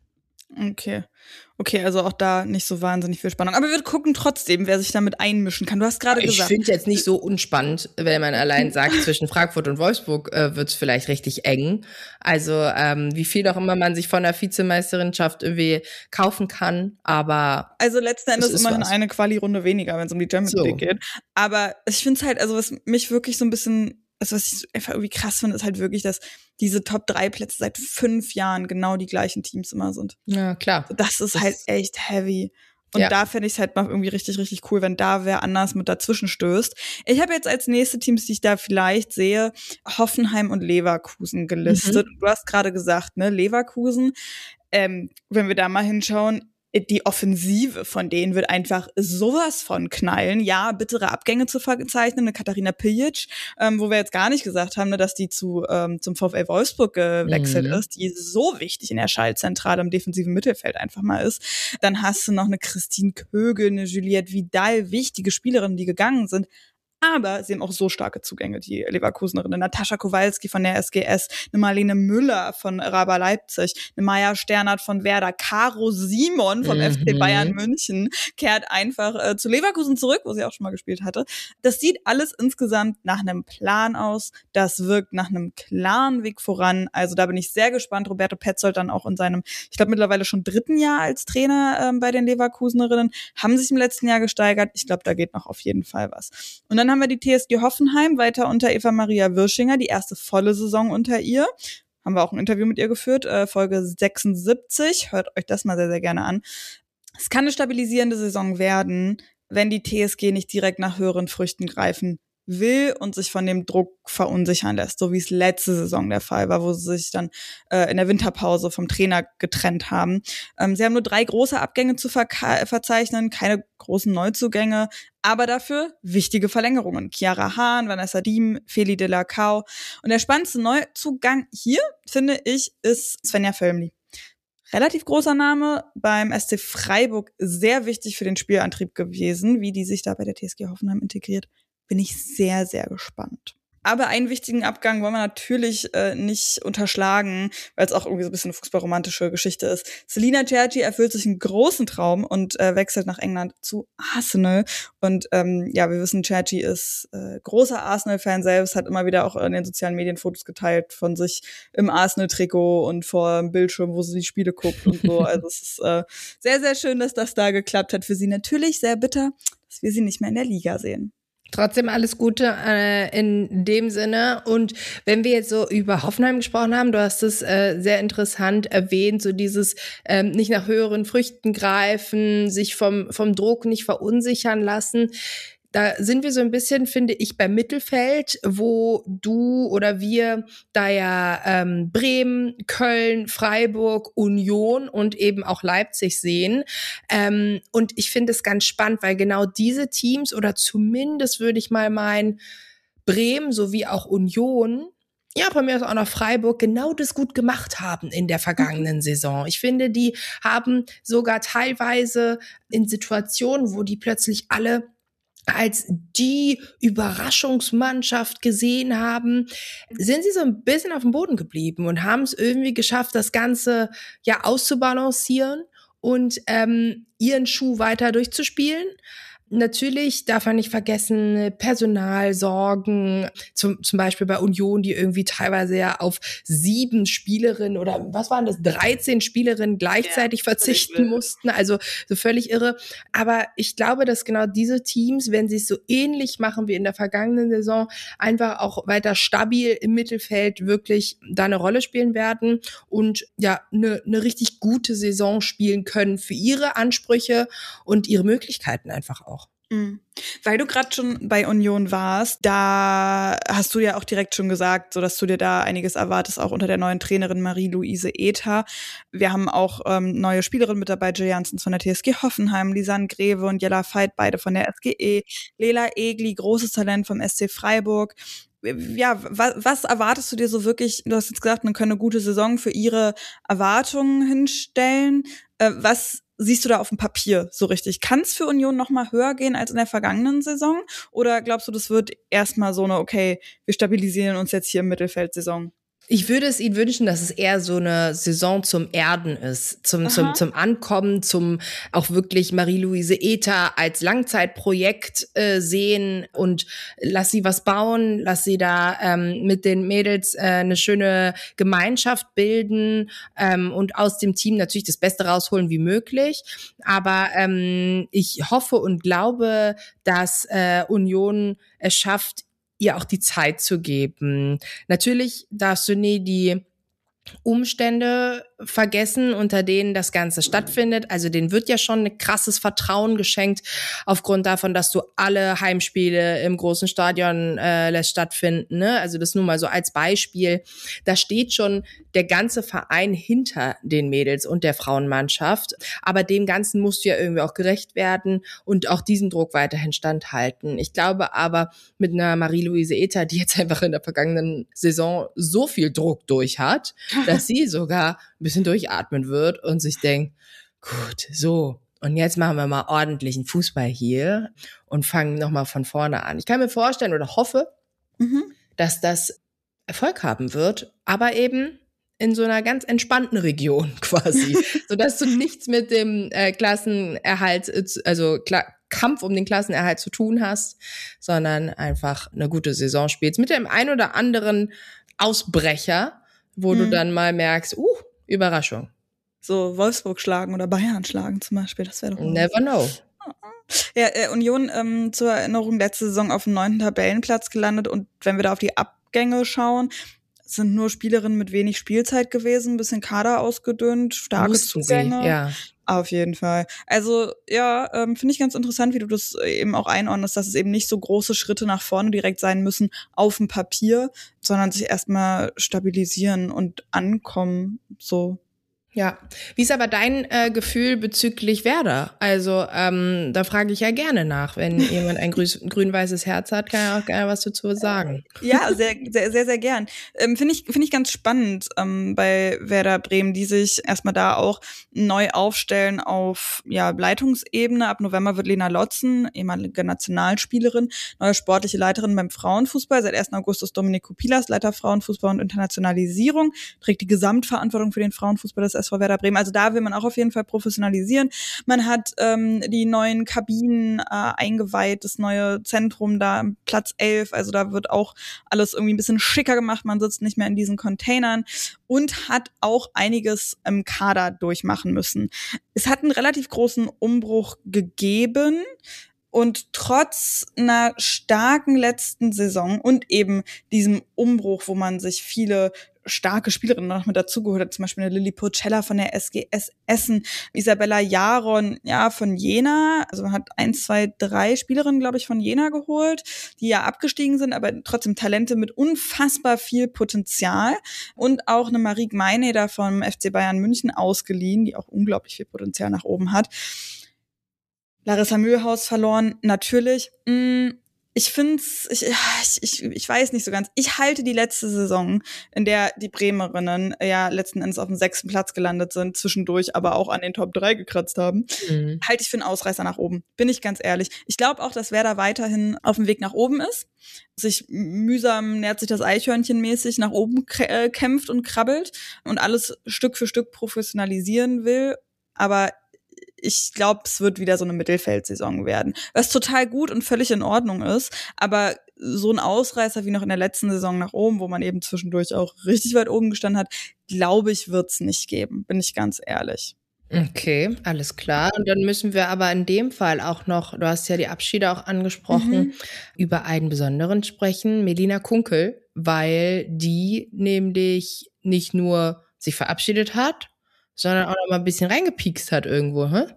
Okay, also auch da nicht so wahnsinnig viel Spannung. Aber wir gucken trotzdem, wer sich damit einmischen kann. Du hast gerade gesagt. Ich finde jetzt nicht so unspannend, wenn man allein sagt, zwischen Frankfurt und Wolfsburg wird es vielleicht richtig eng. Also wie viel auch immer man sich von der Vizemeisterschaft irgendwie kaufen kann, aber also letzten Endes immerhin eine Quali-Runde weniger, wenn es um die Champions League geht. Aber ich finde es halt, also was mich wirklich so ein bisschen, also was ich einfach irgendwie krass finde, ist halt wirklich, dass diese Top-3-Plätze seit 5 Jahren genau die gleichen Teams immer sind. Ja, klar. Das ist halt echt heavy. Und da fände ich es halt mal irgendwie richtig, richtig cool, wenn da wer anders mit dazwischen stößt. Ich habe jetzt als nächste Teams, die ich da vielleicht sehe, Hoffenheim und Leverkusen gelistet. Du hast gerade gesagt, ne, Leverkusen, wenn wir da mal hinschauen, die Offensive von denen wird einfach sowas von knallen. Ja, bittere Abgänge zu verzeichnen, eine Katharina Pijic, wo wir jetzt gar nicht gesagt haben, ne, dass die zum VfL Wolfsburg gewechselt ist, die so wichtig in der Schaltzentrale im defensiven Mittelfeld einfach mal ist. Dann hast du noch eine Christine Kögel, eine Juliette Vidal, wichtige Spielerinnen, die gegangen sind. Aber sie haben auch so starke Zugänge, die Leverkusenerinnen. Natascha Kowalski von der SGS, eine Marlene Müller von Raba Leipzig, eine Maja Sternert von Werder, Caro Simon vom FC Bayern München kehrt einfach zu Leverkusen zurück, wo sie auch schon mal gespielt hatte. Das sieht alles insgesamt nach einem Plan aus. Das wirkt nach einem klaren Weg voran. Also da bin ich sehr gespannt. Roberto Petzold dann auch in seinem, ich glaube mittlerweile schon 3. Jahr als Trainer bei den Leverkusenerinnen, haben sich im letzten Jahr gesteigert. Ich glaube, da geht noch auf jeden Fall was. Und dann haben wir die TSG Hoffenheim weiter unter Eva-Maria Wirschinger, die erste volle Saison unter ihr. Haben wir auch ein Interview mit ihr geführt, Folge 76. Hört euch das mal sehr, sehr gerne an. Es kann eine stabilisierende Saison werden, wenn die TSG nicht direkt nach höheren Früchten greifen will und sich von dem Druck verunsichern lässt, so wie es letzte Saison der Fall war, wo sie sich dann in der Winterpause vom Trainer getrennt haben. Sie haben nur 3 große Abgänge zu verzeichnen, keine großen Neuzugänge, aber dafür wichtige Verlängerungen. Chiara Hahn, Vanessa Diem, Feli de la Cao. Und der spannendste Neuzugang hier, finde ich, ist Svenja Völmli. Relativ großer Name, beim SC Freiburg sehr wichtig für den Spielantrieb gewesen, wie die sich da bei der TSG Hoffenheim integriert. Bin ich sehr, sehr gespannt. Aber einen wichtigen Abgang wollen wir natürlich nicht unterschlagen, weil es auch irgendwie so ein bisschen eine fußballromantische Geschichte ist. Selina Cerci erfüllt sich einen großen Traum und wechselt nach England zu Arsenal. Und wir wissen, Cerci ist großer Arsenal-Fan selbst, hat immer wieder auch in den sozialen Medien Fotos geteilt von sich im Arsenal-Trikot und vor dem Bildschirm, wo sie die Spiele guckt und so. Also es ist sehr, sehr schön, dass das da geklappt hat. Für sie natürlich sehr bitter, dass wir sie nicht mehr in der Liga sehen. Trotzdem alles Gute in dem Sinne. Und wenn wir jetzt so über Hoffenheim gesprochen haben, du hast es sehr interessant erwähnt, so dieses nicht nach höheren Früchten greifen, sich vom Druck nicht verunsichern lassen. Da sind wir so ein bisschen, finde ich, beim Mittelfeld, wo du oder wir da ja Bremen, Köln, Freiburg, Union und eben auch Leipzig sehen. Und ich finde es ganz spannend, weil genau diese Teams oder zumindest würde ich mal meinen, Bremen sowie auch Union, ja, bei mir ist auch noch Freiburg, genau das gut gemacht haben in der vergangenen Saison. Ich finde, die haben sogar teilweise in Situationen, wo die plötzlich alle als die Überraschungsmannschaft gesehen haben, sind sie so ein bisschen auf dem Boden geblieben und haben es irgendwie geschafft, das Ganze ja auszubalancieren und ihren Schuh weiter durchzuspielen. Natürlich darf man nicht vergessen, Personalsorgen, zum Beispiel bei Union, die irgendwie teilweise ja auf 7 Spielerinnen oder was waren das, 13 Spielerinnen gleichzeitig verzichten mussten, also so völlig irre. Aber ich glaube, dass genau diese Teams, wenn sie es so ähnlich machen wie in der vergangenen Saison, einfach auch weiter stabil im Mittelfeld wirklich da eine Rolle spielen werden und ja, eine richtig gute Saison spielen können für ihre Ansprüche und ihre Möglichkeiten einfach auch. Mhm. Weil du gerade schon bei Union warst, da hast du ja auch direkt schon gesagt, so dass du dir da einiges erwartest, auch unter der neuen Trainerin Marie-Louise Ether. Wir haben auch neue Spielerinnen mit dabei, Jill Janssens von der TSG Hoffenheim, Lisanne Greve und Jella Veit, beide von der SGE, Lela Egli, großes Talent vom SC Freiburg. Ja, was erwartest du dir so wirklich? Du hast jetzt gesagt, man könne eine gute Saison für ihre Erwartungen hinstellen. Was siehst du da auf dem Papier so richtig? Kann es für Union noch mal höher gehen als in der vergangenen Saison? Oder glaubst du, das wird erstmal so eine, okay, wir stabilisieren uns jetzt hier im Mittelfeld-Saison? Ich würde es ihnen wünschen, dass es eher so eine Saison zum Erden ist, zum Ankommen, zum auch wirklich Marie-Louise Ether als Langzeitprojekt sehen und lass sie was bauen, lass sie da mit den Mädels eine schöne Gemeinschaft bilden und aus dem Team natürlich das Beste rausholen wie möglich. Aber ich hoffe und glaube, dass Union es schafft, ihr auch die Zeit zu geben. Natürlich darfst du nie die Umstände vergessen, unter denen das Ganze stattfindet. Also denen wird ja schon ein krasses Vertrauen geschenkt, aufgrund davon, dass du alle Heimspiele im großen Stadion lässt stattfinden. Ne? Also das nur mal so als Beispiel. Da steht schon der ganze Verein hinter den Mädels und der Frauenmannschaft. Aber dem Ganzen musst du ja irgendwie auch gerecht werden und auch diesen Druck weiterhin standhalten. Ich glaube aber mit einer Marie-Louise Ether, die jetzt einfach in der vergangenen Saison so viel Druck durch hat, dass sie sogar ein bisschen durchatmen wird und sich denkt, gut, so, und jetzt machen wir mal ordentlichen Fußball hier und fangen nochmal von vorne an. Ich kann mir vorstellen oder hoffe, dass das Erfolg haben wird, aber eben in so einer ganz entspannten Region quasi, sodass du nichts mit dem Klassenerhalt, also Kampf um den Klassenerhalt zu tun hast, sondern einfach eine gute Saison spielst mit dem ein oder anderen Ausbrecher, wo du dann mal merkst, Überraschung. So Wolfsburg schlagen oder Bayern schlagen zum Beispiel, das wäre doch Never know. Ja, Union zur Erinnerung letzte Saison auf dem 9. Tabellenplatz gelandet und wenn wir da auf die Abgänge schauen, sind nur Spielerinnen mit wenig Spielzeit gewesen, ein bisschen Kader ausgedünnt, starke Mussten Zugänge. sie, ja. Auf jeden Fall. Also ja, finde ich ganz interessant, wie du das eben auch einordnest, dass es eben nicht so große Schritte nach vorne direkt sein müssen auf dem Papier, sondern sich erstmal stabilisieren und ankommen, so. Ja. Wie ist aber dein Gefühl bezüglich Werder? Also da frage ich ja gerne nach. Wenn jemand ein grün-weißes Herz hat, kann er auch gerne was dazu sagen. Ja, sehr, sehr, sehr, sehr gern. Finde ich ganz spannend bei Werder Bremen, die sich erstmal da auch neu aufstellen auf Leitungsebene. Ab November wird Lena Lotzen, ehemalige Nationalspielerin, neue sportliche Leiterin beim Frauenfußball. Seit 1. August ist Dominik Kupilas Leiter Frauenfußball und Internationalisierung, trägt die Gesamtverantwortung für den Frauenfußball des SV Werder Bremen. Also da will man auch auf jeden Fall professionalisieren. Man hat die neuen Kabinen eingeweiht, das neue Zentrum da am Platz 11. Also da wird auch alles irgendwie ein bisschen schicker gemacht. Man sitzt nicht mehr in diesen Containern und hat auch einiges im Kader durchmachen müssen. Es hat einen relativ großen Umbruch gegeben. Und trotz einer starken letzten Saison und eben diesem Umbruch, wo man sich viele starke Spielerinnen noch mit dazugeholt hat, zum Beispiel eine Lilly Purcella von der SGS Essen, Isabella Jaron, von Jena, also man hat 1, 2, 3 Spielerinnen, glaube ich, von Jena geholt, die ja abgestiegen sind, aber trotzdem Talente mit unfassbar viel Potenzial und auch eine Marie Gmeine da vom FC Bayern München ausgeliehen, die auch unglaublich viel Potenzial nach oben hat. Larissa Mühlhaus verloren, natürlich. Ich find's, ich weiß nicht so ganz. Ich halte die letzte Saison, in der die Bremerinnen ja letzten Endes auf dem 6. Platz gelandet sind, zwischendurch aber auch an den Top 3 gekratzt haben, halte ich für einen Ausreißer nach oben. Bin ich ganz ehrlich. Ich glaube auch, dass Werder weiterhin auf dem Weg nach oben ist. Sich mühsam nähert sich das Eichhörnchen mäßig nach oben kämpft und krabbelt und alles Stück für Stück professionalisieren will. Aber ich glaube, es wird wieder so eine Mittelfeldsaison werden. Was total gut und völlig in Ordnung ist. Aber so ein Ausreißer wie noch in der letzten Saison nach oben, wo man eben zwischendurch auch richtig weit oben gestanden hat, glaube ich, wird es nicht geben. Bin ich ganz ehrlich. Okay, alles klar. Und dann müssen wir aber in dem Fall auch noch, du hast ja die Abschiede auch angesprochen, über einen besonderen sprechen, Melina Kunkel, weil die nämlich nicht nur sich verabschiedet hat, sondern auch noch mal ein bisschen reingepiekst hat irgendwo, hä?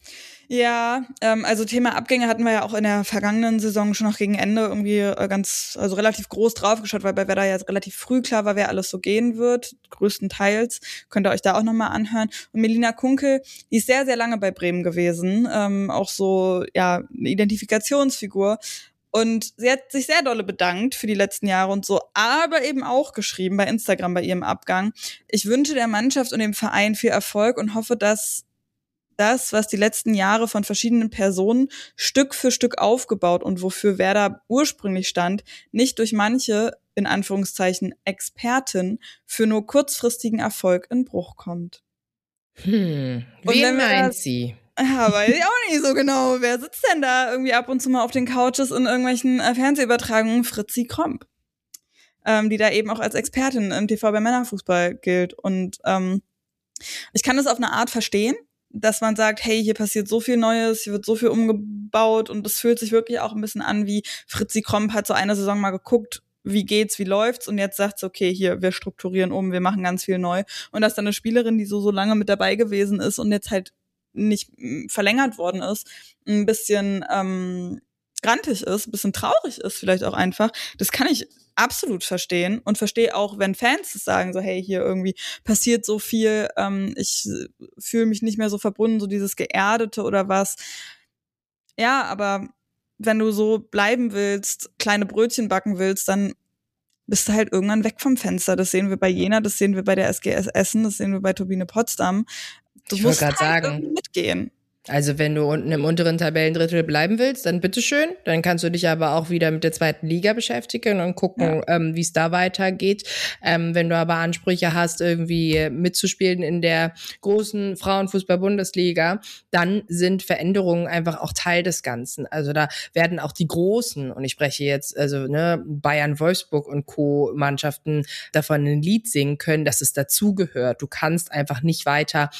Ja, also Thema Abgänge hatten wir ja auch in der vergangenen Saison schon noch gegen Ende irgendwie also relativ groß draufgeschaut, weil bei Werder ja relativ früh klar war, wer alles so gehen wird, größtenteils. Könnt ihr euch da auch nochmal anhören. Und Melina Kunkel, die ist sehr, sehr lange bei Bremen gewesen, auch so, ja, eine Identifikationsfigur. Und sie hat sich sehr dolle bedankt für die letzten Jahre und so, aber eben auch geschrieben bei Instagram bei ihrem Abgang: Ich wünsche der Mannschaft und dem Verein viel Erfolg und hoffe, dass das, was die letzten Jahre von verschiedenen Personen Stück für Stück aufgebaut und wofür Werder ursprünglich stand, nicht durch manche, in Anführungszeichen, Experten für nur kurzfristigen Erfolg in Bruch kommt. Wen meint sie? Ja, weiß ich auch nicht so genau. Wer sitzt denn da irgendwie ab und zu mal auf den Couches in irgendwelchen Fernsehübertragungen? Fritzi Kromp, die da eben auch als Expertin im TV bei Männerfußball gilt. Und ich kann das auf eine Art verstehen, dass man sagt, hey, hier passiert so viel Neues, hier wird so viel umgebaut und es fühlt sich wirklich auch ein bisschen an wie Fritzi Kromp hat so eine Saison mal geguckt, wie geht's, wie läuft's und jetzt sagt okay, hier, wir strukturieren um, wir machen ganz viel neu. Und dass dann eine Spielerin, die so lange mit dabei gewesen ist und jetzt halt nicht verlängert worden ist, ein bisschen grantig ist, ein bisschen traurig ist vielleicht auch einfach, das kann ich absolut verstehen und verstehe auch, wenn Fans das sagen, so hey, hier irgendwie passiert so viel, ich fühle mich nicht mehr so verbunden, so dieses Geerdete oder was. Ja, aber wenn du so bleiben willst, kleine Brötchen backen willst, dann bist du halt irgendwann weg vom Fenster. Das sehen wir bei Jena, das sehen wir bei der SGS Essen, das sehen wir bei Turbine Potsdam. Du musst halt irgendwie mitgehen. Also wenn du unten im unteren Tabellendrittel bleiben willst, dann bitteschön. Dann kannst du dich aber auch wieder mit der zweiten Liga beschäftigen und gucken, wie es da weitergeht. Wenn du aber Ansprüche hast, irgendwie mitzuspielen in der großen Frauenfußball-Bundesliga, dann sind Veränderungen einfach auch Teil des Ganzen. Also da werden auch die großen, und ich spreche jetzt, also Bayern, Wolfsburg und Co. Mannschaften davon ein Lied singen können, dass es dazugehört. Du kannst einfach nicht weiter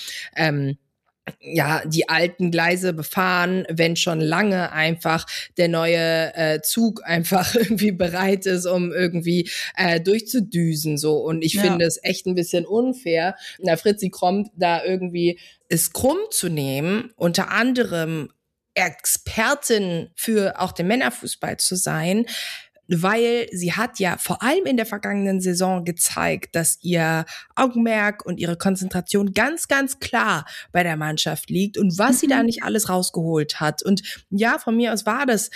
die alten Gleise befahren, wenn schon lange einfach der neue Zug einfach irgendwie bereit ist, um irgendwie durchzudüsen, so. Und ich finde es echt ein bisschen unfair, Fritzi Kromp da irgendwie es krumm zu nehmen, unter anderem Expertin für auch den Männerfußball zu sein, weil sie hat ja vor allem in der vergangenen Saison gezeigt, dass ihr Augenmerk und ihre Konzentration ganz, ganz klar bei der Mannschaft liegt und was sie da nicht alles rausgeholt hat. Und ja, von mir aus war das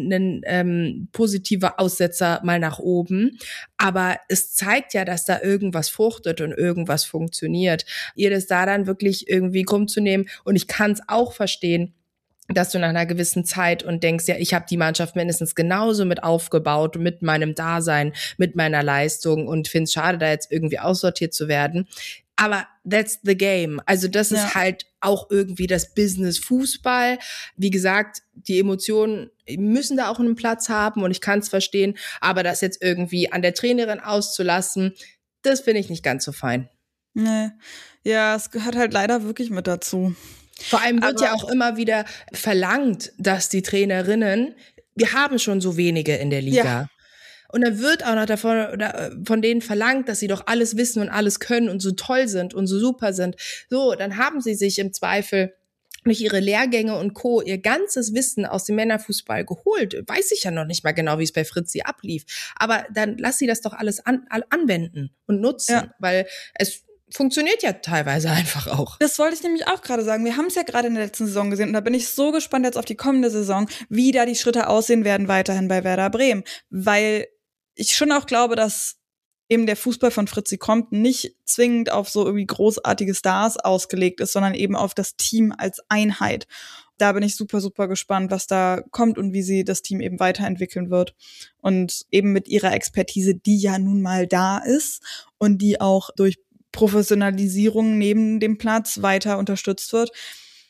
ein positiver Aussetzer mal nach oben, aber es zeigt ja, dass da irgendwas fruchtet und irgendwas funktioniert. Ihr das da dann wirklich irgendwie krumm zu nehmen, und ich kann es auch verstehen, dass du nach einer gewissen Zeit und denkst, ja, ich habe die Mannschaft mindestens genauso mit aufgebaut, mit meinem Dasein, mit meiner Leistung, und finde es schade, da jetzt irgendwie aussortiert zu werden. Aber that's the game. Also das ist halt auch irgendwie das Business Fußball. Wie gesagt, die Emotionen müssen da auch einen Platz haben und ich kann es verstehen, aber das jetzt irgendwie an der Trainerin auszulassen, das finde ich nicht ganz so fein. Nee. Ja, es gehört halt leider wirklich mit dazu. Vor allem wird ja auch immer wieder verlangt, dass die Trainerinnen, wir haben schon so wenige in der Liga. Ja. Und dann wird auch noch von denen verlangt, dass sie doch alles wissen und alles können und so toll sind und so super sind. So, dann haben sie sich im Zweifel durch ihre Lehrgänge und Co. ihr ganzes Wissen aus dem Männerfußball geholt. Weiß ich ja noch nicht mal genau, wie es bei Fritzi ablief. Aber dann lass sie das doch alles anwenden und nutzen, weil es funktioniert ja teilweise einfach auch. Das wollte ich nämlich auch gerade sagen. Wir haben es ja gerade in der letzten Saison gesehen und da bin ich so gespannt jetzt auf die kommende Saison, wie da die Schritte aussehen werden weiterhin bei Werder Bremen. Weil ich schon auch glaube, dass eben der Fußball von Fritzi Kromp nicht zwingend auf so irgendwie großartige Stars ausgelegt ist, sondern eben auf das Team als Einheit. Da bin ich super, super gespannt, was da kommt und wie sie das Team eben weiterentwickeln wird. Und eben mit ihrer Expertise, die ja nun mal da ist und die auch durch Professionalisierung neben dem Platz weiter unterstützt wird.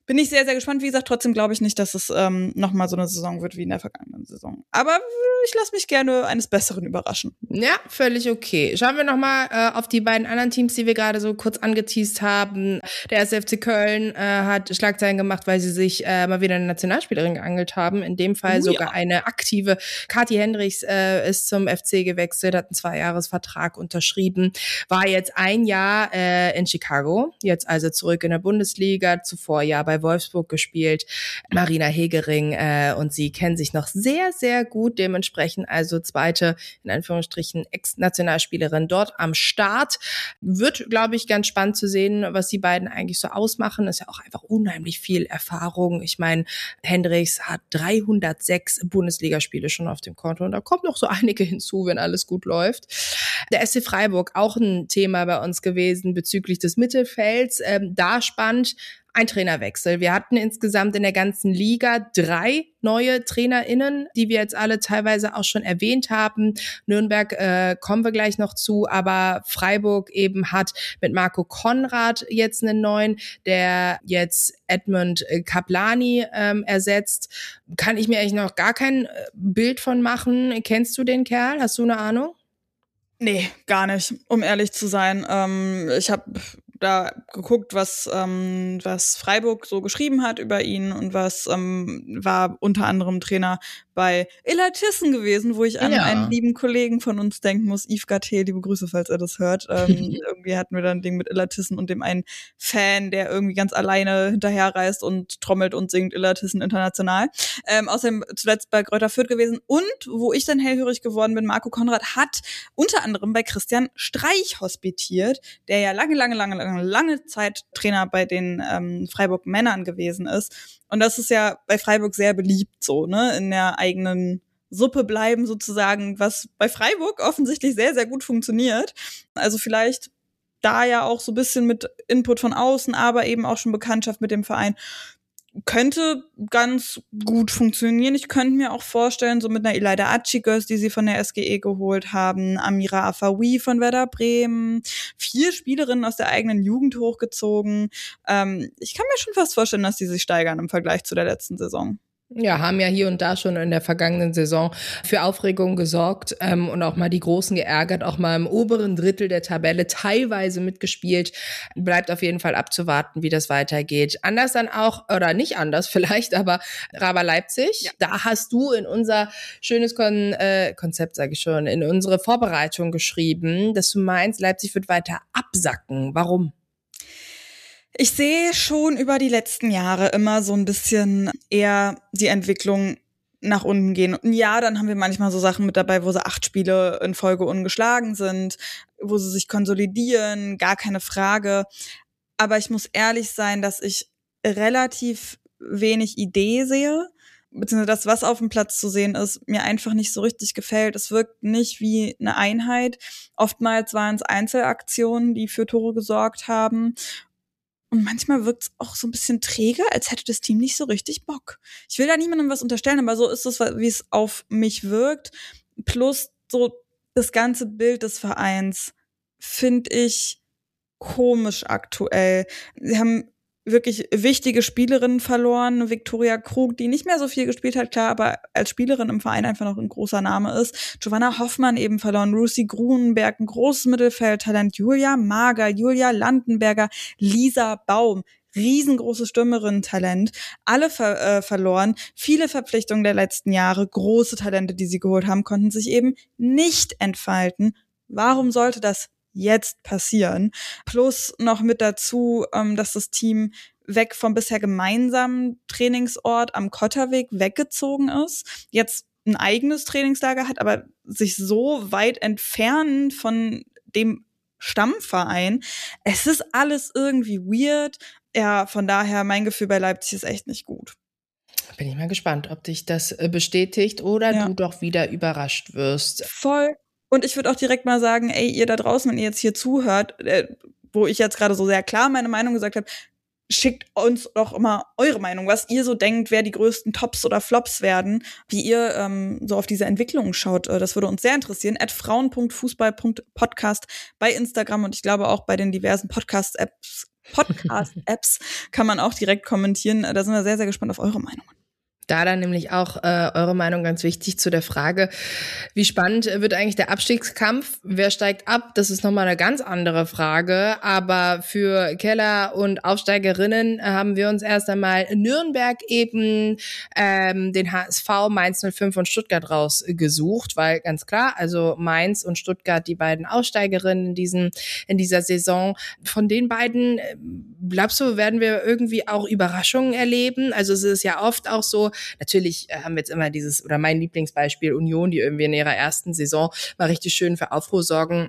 bin ich sehr, sehr gespannt. Wie gesagt, trotzdem glaube ich nicht, dass es nochmal so eine Saison wird wie in der vergangenen Saison. Aber ich lasse mich gerne eines Besseren überraschen. Ja, völlig okay. Schauen wir nochmal auf die beiden anderen Teams, die wir gerade so kurz angeteast haben. Der 1. FC Köln hat Schlagzeilen gemacht, weil sie sich mal wieder eine Nationalspielerin geangelt haben. In dem Fall sogar eine aktive. Kathi Hendricks ist zum FC gewechselt, hat einen 2-Jahres-Vertrag unterschrieben, war jetzt ein Jahr in Chicago, jetzt also zurück in der Bundesliga, zuvor ja bei Wolfsburg gespielt, Marina Hegering, und sie kennen sich noch sehr, sehr gut, dementsprechend also zweite, in Anführungsstrichen, Ex-Nationalspielerin dort am Start. Wird, glaube ich, ganz spannend zu sehen, was die beiden eigentlich so ausmachen. Ist ja auch einfach unheimlich viel Erfahrung. Ich meine, Hendricks hat 306 Bundesligaspiele schon auf dem Konto und da kommt noch so einige hinzu, wenn alles gut läuft. Der SC Freiburg, auch ein Thema bei uns gewesen bezüglich des Mittelfelds. Da spannend, ein Trainerwechsel. Wir hatten insgesamt in der ganzen Liga 3 neue TrainerInnen, die wir jetzt alle teilweise auch schon erwähnt haben. Nürnberg kommen wir gleich noch zu, aber Freiburg eben hat mit Marco Konrad jetzt einen neuen, der jetzt Edmund Kaplani ersetzt. Kann ich mir eigentlich noch gar kein Bild von machen. Kennst du den Kerl? Hast du eine Ahnung? Nee, gar nicht, um ehrlich zu sein. Ich habe da geguckt, was Freiburg so geschrieben hat über ihn und was war unter anderem Trainer bei Illertissen gewesen, wo ich an einen lieben Kollegen von uns denken muss, Yves Gatté, liebe Grüße, falls er das hört. Irgendwie hatten wir dann ein Ding mit Illertissen und dem einen Fan, der irgendwie ganz alleine hinterherreist und trommelt und singt Illertissen international. Außerdem zuletzt bei Greuther Fürth gewesen und wo ich dann hellhörig geworden bin, Marco Konrad hat unter anderem bei Christian Streich hospitiert, der ja lange Zeit Trainer bei den Freiburg Männern gewesen ist. Und das ist ja bei Freiburg sehr beliebt so, ne, in der eigenen Suppe bleiben sozusagen, was bei Freiburg offensichtlich sehr, sehr gut funktioniert. Also vielleicht da ja auch so ein bisschen mit Input von außen, aber eben auch schon Bekanntschaft mit dem Verein. Könnte ganz gut funktionieren. Ich könnte mir auch vorstellen, so mit einer Ilayda Acigöz, die sie von der SGE geholt haben, Amira Afawi von Werder Bremen, 4 Spielerinnen aus der eigenen Jugend hochgezogen. Ich kann mir schon fast vorstellen, dass die sich steigern im Vergleich zu der letzten Saison. Ja, haben ja hier und da schon in der vergangenen Saison für Aufregung gesorgt und auch mal die Großen geärgert, auch mal im oberen Drittel der Tabelle teilweise mitgespielt. Bleibt auf jeden Fall abzuwarten, wie das weitergeht. Anders dann auch, oder nicht anders vielleicht, aber Raber Leipzig, Da hast du in unser schönes Konzept, sage ich schon, in unsere Vorbereitung geschrieben, dass du meinst, Leipzig wird weiter absacken. Warum? Ich sehe schon über die letzten Jahre immer so ein bisschen eher die Entwicklung nach unten gehen. Und ja, dann haben wir manchmal so Sachen mit dabei, wo sie 8 Spiele in Folge ungeschlagen sind, wo sie sich konsolidieren, gar keine Frage. Aber ich muss ehrlich sein, dass ich relativ wenig Idee sehe, beziehungsweise das, was auf dem Platz zu sehen ist, mir einfach nicht so richtig gefällt. Es wirkt nicht wie eine Einheit. Oftmals waren es Einzelaktionen, die für Tore gesorgt haben. Und manchmal wirkt es auch so ein bisschen träge, als hätte das Team nicht so richtig Bock. Ich will da niemandem was unterstellen, aber so ist es, wie es auf mich wirkt. Plus so das ganze Bild des Vereins finde ich komisch aktuell. Sie haben wirklich wichtige Spielerinnen verloren. Viktoria Krug, die nicht mehr so viel gespielt hat, klar, aber als Spielerin im Verein einfach noch ein großer Name ist. Giovanna Hoffmann eben verloren. Lucy Grunenberg, ein großes Mittelfeldtalent. Julia Mager, Julia Landenberger, Lisa Baum. Riesengroßes Stürmerinnen-Talent, alle verloren. Viele Verpflichtungen der letzten Jahre, große Talente, die sie geholt haben, konnten sich eben nicht entfalten. Warum sollte das jetzt passieren? Plus noch mit dazu, dass das Team weg vom bisher gemeinsamen Trainingsort am Kotterweg weggezogen ist, jetzt ein eigenes Trainingslager hat, aber sich so weit entfernen von dem Stammverein. Es ist alles irgendwie weird. Ja, von daher, mein Gefühl bei Leipzig ist echt nicht gut. Bin ich mal gespannt, ob dich das bestätigt oder du doch wieder überrascht wirst. Voll. Und ich würde auch direkt mal sagen, ey, ihr da draußen, wenn ihr jetzt hier zuhört, wo ich jetzt gerade so sehr klar meine Meinung gesagt habe, schickt uns doch immer eure Meinung, was ihr so denkt, wer die größten Tops oder Flops werden, wie ihr so auf diese Entwicklung schaut. Das würde uns sehr interessieren. @frauen.fußball.podcast bei Instagram und ich glaube auch bei den diversen Podcast-Apps Podcast-Apps kann man auch direkt kommentieren. Da sind wir sehr, sehr gespannt auf eure Meinung. Da dann nämlich auch eure Meinung ganz wichtig zu der Frage, wie spannend wird eigentlich der Abstiegskampf? Wer steigt ab? Das ist nochmal eine ganz andere Frage. Aber für Keller und Aufsteigerinnen haben wir uns erst einmal Nürnberg eben, den HSV, Mainz 05 und Stuttgart rausgesucht, weil ganz klar, also Mainz und Stuttgart, die beiden Aufsteigerinnen in dieser Saison. Von den beiden, glaubst du, werden wir irgendwie auch Überraschungen erleben? Also es ist ja oft auch so, natürlich haben wir jetzt immer oder mein Lieblingsbeispiel Union, die irgendwie in ihrer ersten Saison mal richtig schön für Aufruhr sorgen.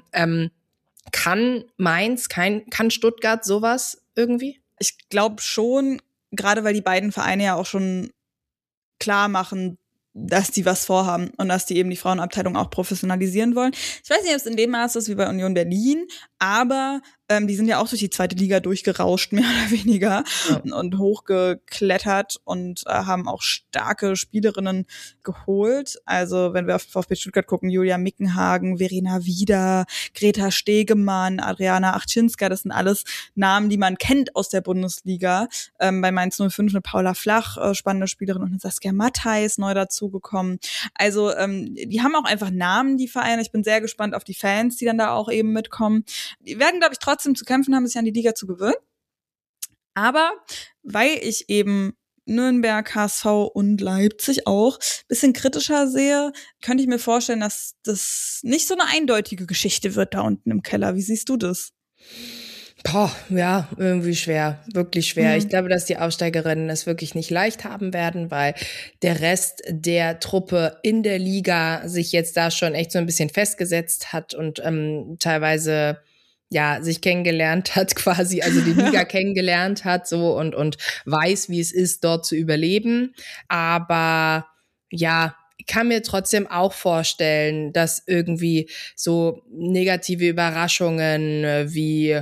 Kann Mainz, kann Stuttgart sowas irgendwie? Ich glaube schon, gerade weil die beiden Vereine ja auch schon klar machen, dass die was vorhaben und dass die eben die Frauenabteilung auch professionalisieren wollen. Ich weiß nicht, ob es in dem Maß ist wie bei Union Berlin, aber die sind ja auch durch die zweite Liga durchgerauscht, mehr oder weniger, und hochgeklettert und haben auch starke Spielerinnen geholt. Also wenn wir auf VfB Stuttgart gucken, Julia Mickenhagen, Verena Wieder, Greta Stegemann, Adriana Achczynska, das sind alles Namen, die man kennt aus der Bundesliga. Bei Mainz 05 eine Paula Flach, spannende Spielerin, und eine Saskia Matthijs neu dazugekommen. Also die haben auch einfach Namen, die Vereine. Ich bin sehr gespannt auf die Fans, die dann da auch eben mitkommen. Die werden, glaube ich, trotzdem zu kämpfen haben, sich an die Liga zu gewöhnen. Aber weil ich eben Nürnberg, HSV und Leipzig auch ein bisschen kritischer sehe, könnte ich mir vorstellen, dass das nicht so eine eindeutige Geschichte wird da unten im Keller. Wie siehst du das? Boah, ja, irgendwie schwer, wirklich schwer. Ich glaube, dass die Aufsteigerinnen es wirklich nicht leicht haben werden, weil der Rest der Truppe in der Liga sich jetzt da schon echt so ein bisschen festgesetzt hat und teilweise sich kennengelernt hat quasi, also die Liga kennengelernt hat so und weiß, wie es ist, dort zu überleben. Aber ja, ich kann mir trotzdem auch vorstellen, dass irgendwie so negative Überraschungen wie,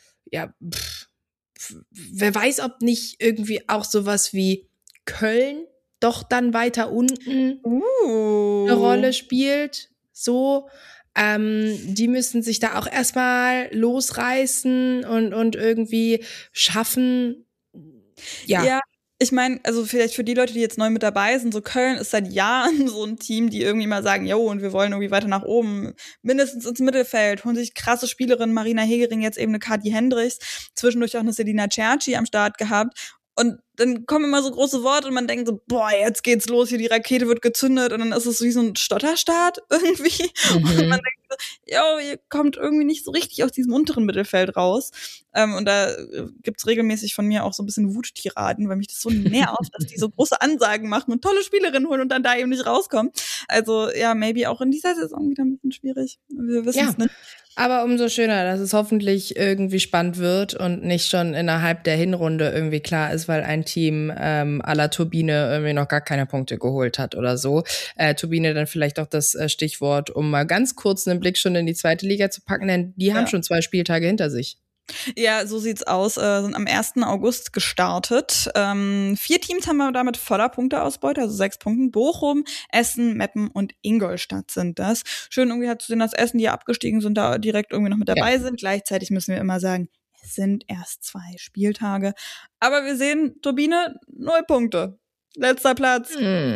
wer weiß, ob nicht irgendwie auch sowas wie Köln doch dann weiter unten eine Rolle spielt, so. Die müssen sich da auch erstmal losreißen und irgendwie schaffen. Ja, ich meine, also vielleicht für die Leute, die jetzt neu mit dabei sind, so Köln ist seit Jahren so ein Team, die irgendwie mal sagen, jo, und wir wollen irgendwie weiter nach oben, mindestens ins Mittelfeld, holen sich krasse Spielerinnen, Marina Hegering, jetzt eben eine Kati Hendrichs, zwischendurch auch eine Selina Cerci am Start gehabt. Und dann kommen immer so große Worte und man denkt so, boah, jetzt geht's los, hier die Rakete wird gezündet, und dann ist es wie so ein Stotterstart irgendwie. Und man denkt so, jo, ihr kommt irgendwie nicht so richtig aus diesem unteren Mittelfeld raus. Und da gibt's regelmäßig von mir auch so ein bisschen Wuttiraden, weil mich das so nervt, dass die so große Ansagen machen und tolle Spielerinnen holen und dann da eben nicht rauskommen. Also ja, maybe auch in dieser Saison wieder ein bisschen schwierig. Wir wissen es nicht. Aber umso schöner, dass es hoffentlich irgendwie spannend wird und nicht schon innerhalb der Hinrunde irgendwie klar ist, weil ein Team à la Turbine irgendwie noch gar keine Punkte geholt hat oder so. Turbine dann vielleicht auch das Stichwort, um mal ganz kurz einen Blick schon in die zweite Liga zu packen, denn die haben schon 2 Spieltage hinter sich. Ja, so sieht's aus. Sind am 1. August gestartet. 4 Teams haben wir damit voller Punkteausbeute, also 6 Punkten. Bochum, Essen, Meppen und Ingolstadt sind das. Schön irgendwie halt zu sehen, dass Essen, die ja abgestiegen sind, da direkt irgendwie noch mit dabei sind. Gleichzeitig müssen wir immer sagen, es sind erst 2 Spieltage. Aber wir sehen, Turbine, 0 Punkte. Letzter Platz.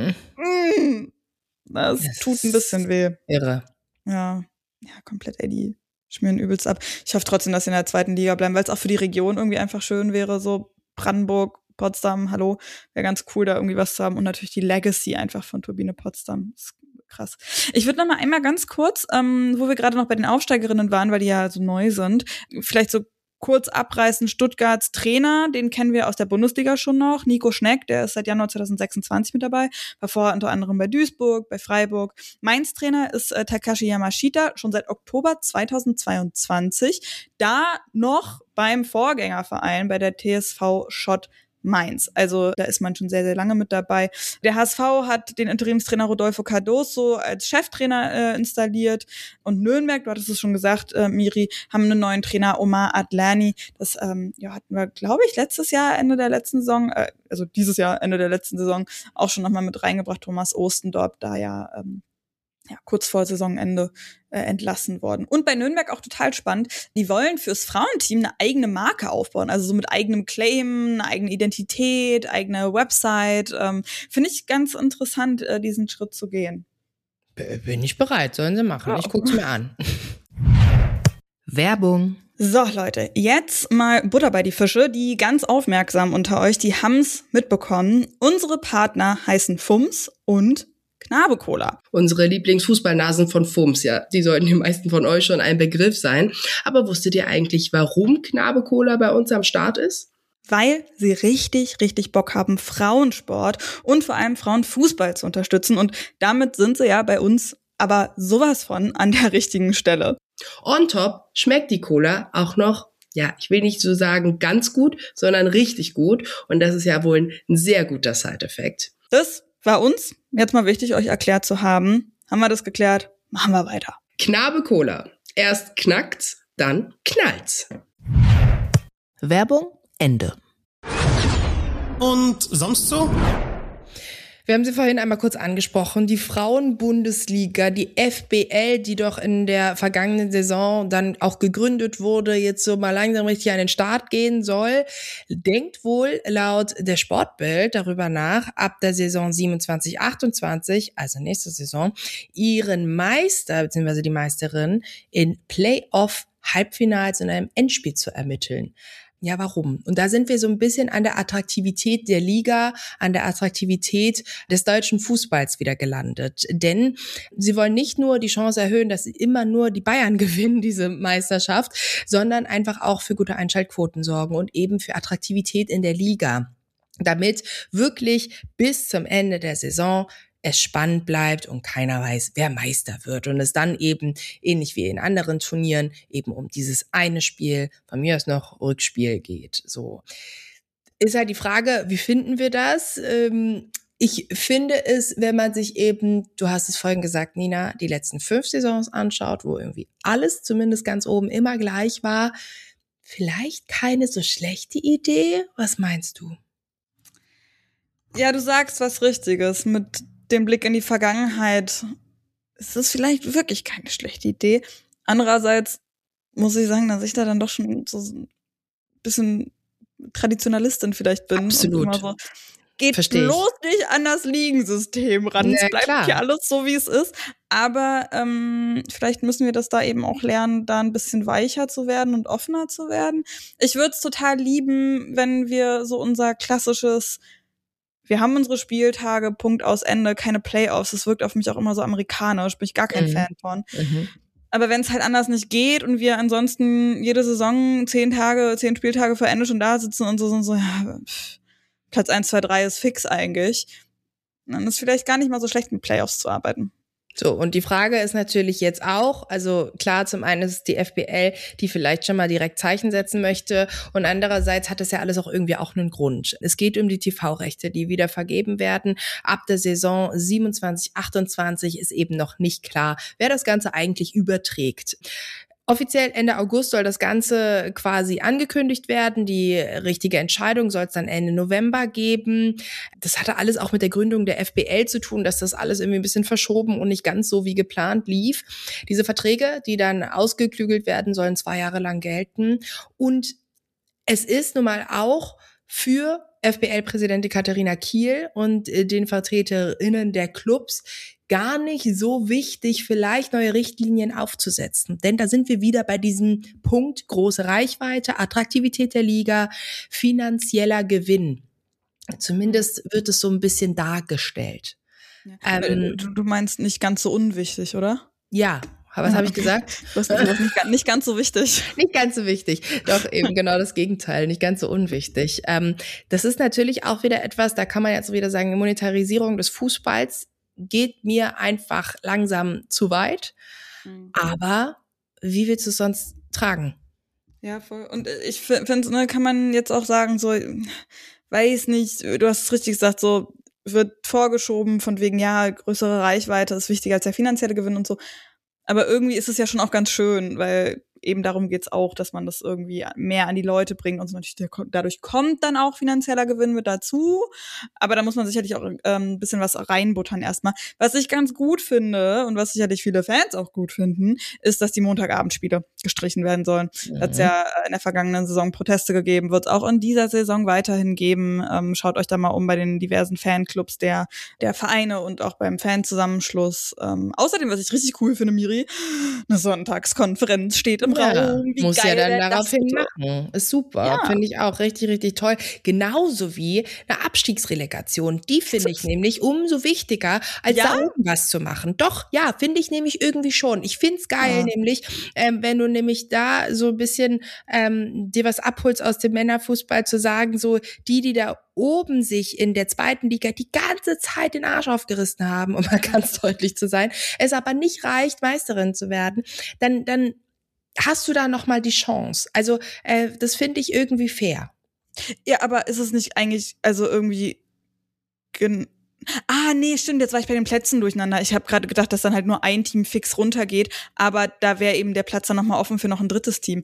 Das tut ein bisschen weh. Irre. Ja, komplett, die schmieren übelst ab. Ich hoffe trotzdem, dass sie in der zweiten Liga bleiben, weil es auch für die Region irgendwie einfach schön wäre, so Brandenburg, Potsdam, hallo, wäre ganz cool, da irgendwie was zu haben, und natürlich die Legacy einfach von Turbine Potsdam. Das ist krass. Ich würde noch mal einmal ganz kurz, wo wir gerade noch bei den Aufsteigerinnen waren, weil die ja so neu sind, vielleicht so kurz abreißen. Stuttgarts Trainer, den kennen wir aus der Bundesliga schon noch, Nico Schneck, der ist seit Januar 2026 mit dabei, war vorher unter anderem bei Duisburg, bei Freiburg. Mainz Trainer ist Takashi Yamashita, schon seit Oktober 2022, da noch beim Vorgängerverein, bei der TSV Schott Mainz. Also da ist man schon sehr, sehr lange mit dabei. Der HSV hat den Interimstrainer Rodolfo Cardoso als Cheftrainer installiert, und Nürnberg, du hattest es schon gesagt, Miri, haben einen neuen Trainer, Omar Adlani. Das hatten wir, glaube ich, letztes Jahr, Ende der letzten Saison, also dieses Jahr, Ende der letzten Saison, auch schon nochmal mit reingebracht. Thomas Ostendorp, da ja kurz vor Saisonende entlassen worden. Und bei Nürnberg auch total spannend, die wollen fürs Frauenteam eine eigene Marke aufbauen, also so mit eigenem Claim, eine eigene Identität, eigene Website. Finde ich ganz interessant, diesen Schritt zu gehen. Bin ich bereit, sollen sie machen. Ich guck's mir an. Werbung. So, Leute, jetzt mal Butter bei die Fische. Die ganz aufmerksam unter euch, die haben's mitbekommen. Unsere Partner heißen FUMS und Knabe Cola. Unsere Lieblingsfußballnasen von FUMS, ja. Die sollten den meisten von euch schon ein Begriff sein. Aber wusstet ihr eigentlich, warum Knabe Cola bei uns am Start ist? Weil sie richtig, richtig Bock haben, Frauensport und vor allem Frauenfußball zu unterstützen. Und damit sind sie ja bei uns aber sowas von an der richtigen Stelle. On top schmeckt die Cola auch noch, ja, ich will nicht so sagen ganz gut, sondern richtig gut. Und das ist ja wohl ein sehr guter Side-Effekt. Das war uns jetzt mal wichtig, euch erklärt zu haben. Haben wir das geklärt? Machen wir weiter. Knabe Cola. Erst knackt's, dann knallt's. Werbung, Ende. Und sonst so? Wir haben sie vorhin einmal kurz angesprochen, die Frauenbundesliga, die FBL, die doch in der vergangenen Saison dann auch gegründet wurde, jetzt so mal langsam richtig an den Start gehen soll, denkt wohl laut der Sportbild darüber nach, ab der Saison 27/28, also nächste Saison, ihren Meister bzw. die Meisterin in Playoff-Halbfinals in einem Endspiel zu ermitteln. Ja, warum? Und da sind wir so ein bisschen an der Attraktivität der Liga, an der Attraktivität des deutschen Fußballs wieder gelandet. Denn sie wollen nicht nur die Chance erhöhen, dass immer nur die Bayern gewinnen, diese Meisterschaft, sondern einfach auch für gute Einschaltquoten sorgen und eben für Attraktivität in der Liga, damit wirklich bis zum Ende der Saison es spannend bleibt und keiner weiß, wer Meister wird und es dann eben, ähnlich wie in anderen Turnieren, eben um dieses eine Spiel, von mir aus noch Rückspiel geht. So ist halt die Frage, wie finden wir das? Ich finde es, wenn man sich eben, du hast es vorhin gesagt, Nina, die letzten 5 Saisons anschaut, wo irgendwie alles zumindest ganz oben immer gleich war, vielleicht keine so schlechte Idee. Was meinst du? Ja, du sagst was Richtiges. Mit dem Blick in die Vergangenheit ist es vielleicht wirklich keine schlechte Idee. Andererseits muss ich sagen, dass ich da dann doch schon so ein bisschen Traditionalistin vielleicht bin. Absolut. Und immer so, geht bloß nicht an das Ligensystem ran. Es bleibt hier alles so, wie es ist. Aber vielleicht müssen wir das da eben auch lernen, da ein bisschen weicher zu werden und offener zu werden. Ich würde es total lieben, wenn wir so unser klassisches wir haben unsere Spieltage, Punkt aus Ende, keine Playoffs. Das wirkt auf mich auch immer so amerikanisch, bin ich gar kein Fan von. Aber wenn es halt anders nicht geht und wir ansonsten jede Saison 10 Spieltage vor Ende schon da sitzen und so ja, Platz 1, 2, 3 ist fix eigentlich, dann ist vielleicht gar nicht mal so schlecht, mit Playoffs zu arbeiten. So, und die Frage ist natürlich jetzt auch, also klar, zum einen ist es die FBL, die vielleicht schon mal direkt Zeichen setzen möchte und andererseits hat das ja alles auch irgendwie auch einen Grund. Es geht um die TV-Rechte, die wieder vergeben werden. Ab der Saison 27/28 ist eben noch nicht klar, wer das Ganze eigentlich überträgt. Offiziell Ende August soll das Ganze quasi angekündigt werden. Die richtige Entscheidung soll es dann Ende November geben. Das hatte alles auch mit der Gründung der FBL zu tun, dass das alles irgendwie ein bisschen verschoben und nicht ganz so wie geplant lief. Diese Verträge, die dann ausgeklügelt werden, sollen 2 Jahre lang gelten. Und es ist nun mal auch für FBL-Präsidentin Katharina Kiel und den VertreterInnen der Clubs gar nicht so wichtig, vielleicht neue Richtlinien aufzusetzen. Denn da sind wir wieder bei diesem Punkt, große Reichweite, Attraktivität der Liga, finanzieller Gewinn. Zumindest wird es so ein bisschen dargestellt. Ja. Du meinst nicht ganz so unwichtig, oder? Ja. Was habe ich gesagt? Du hast nicht ganz so wichtig. Nicht ganz so wichtig. Doch eben genau das Gegenteil, nicht ganz so unwichtig. Das ist natürlich auch wieder etwas, da kann man jetzt wieder sagen, die Monetarisierung des Fußballs geht mir einfach langsam zu weit. Aber wie willst du es sonst tragen? Ja, voll. Und ich finde, ne, kann man jetzt auch sagen, so, weiß nicht, du hast es richtig gesagt, so wird vorgeschoben von wegen, ja, größere Reichweite ist wichtiger als der finanzielle Gewinn und so. Aber irgendwie ist es ja schon auch ganz schön, weil eben darum geht's auch, dass man das irgendwie mehr an die Leute bringt und so. Natürlich, dadurch kommt dann auch finanzieller Gewinn mit dazu, aber da muss man sicherlich auch ein bisschen was reinbuttern erstmal. Was ich ganz gut finde und was sicherlich viele Fans auch gut finden, ist, dass die Montagabendspiele gestrichen werden sollen. Da hat's ja in der vergangenen Saison Proteste gegeben, wird es auch in dieser Saison weiterhin geben. Schaut euch da mal um bei den diversen Fanclubs der Vereine und auch beim Fanzusammenschluss. Außerdem, was ich richtig cool finde, Miri, eine Sonntagskonferenz steht im Raum. Wie muss geil ja dann das daraufhin bitte? machen. Ist super. Ja. Finde ich auch richtig, richtig toll. Genauso wie eine Abstiegsrelegation. Die finde ich nämlich umso wichtiger, als Ja? da irgendwas zu machen. Doch, ja, finde ich nämlich irgendwie schon. Ich finde es geil, Ja. nämlich, wenn du nämlich da so ein bisschen dir was abholst aus dem Männerfußball, zu sagen, so die da oben sich in der zweiten Liga die ganze Zeit den Arsch aufgerissen haben, um mal ganz deutlich zu sein, es aber nicht reicht, Meisterin zu werden, dann hast du da noch mal die Chance. Also das finde ich irgendwie fair. Ja, aber ist es nicht eigentlich, also irgendwie nee, stimmt, jetzt war ich bei den Plätzen durcheinander. Ich habe gerade gedacht, dass dann halt nur ein Team fix runtergeht, aber da wäre eben der Platz dann nochmal offen für noch ein drittes Team.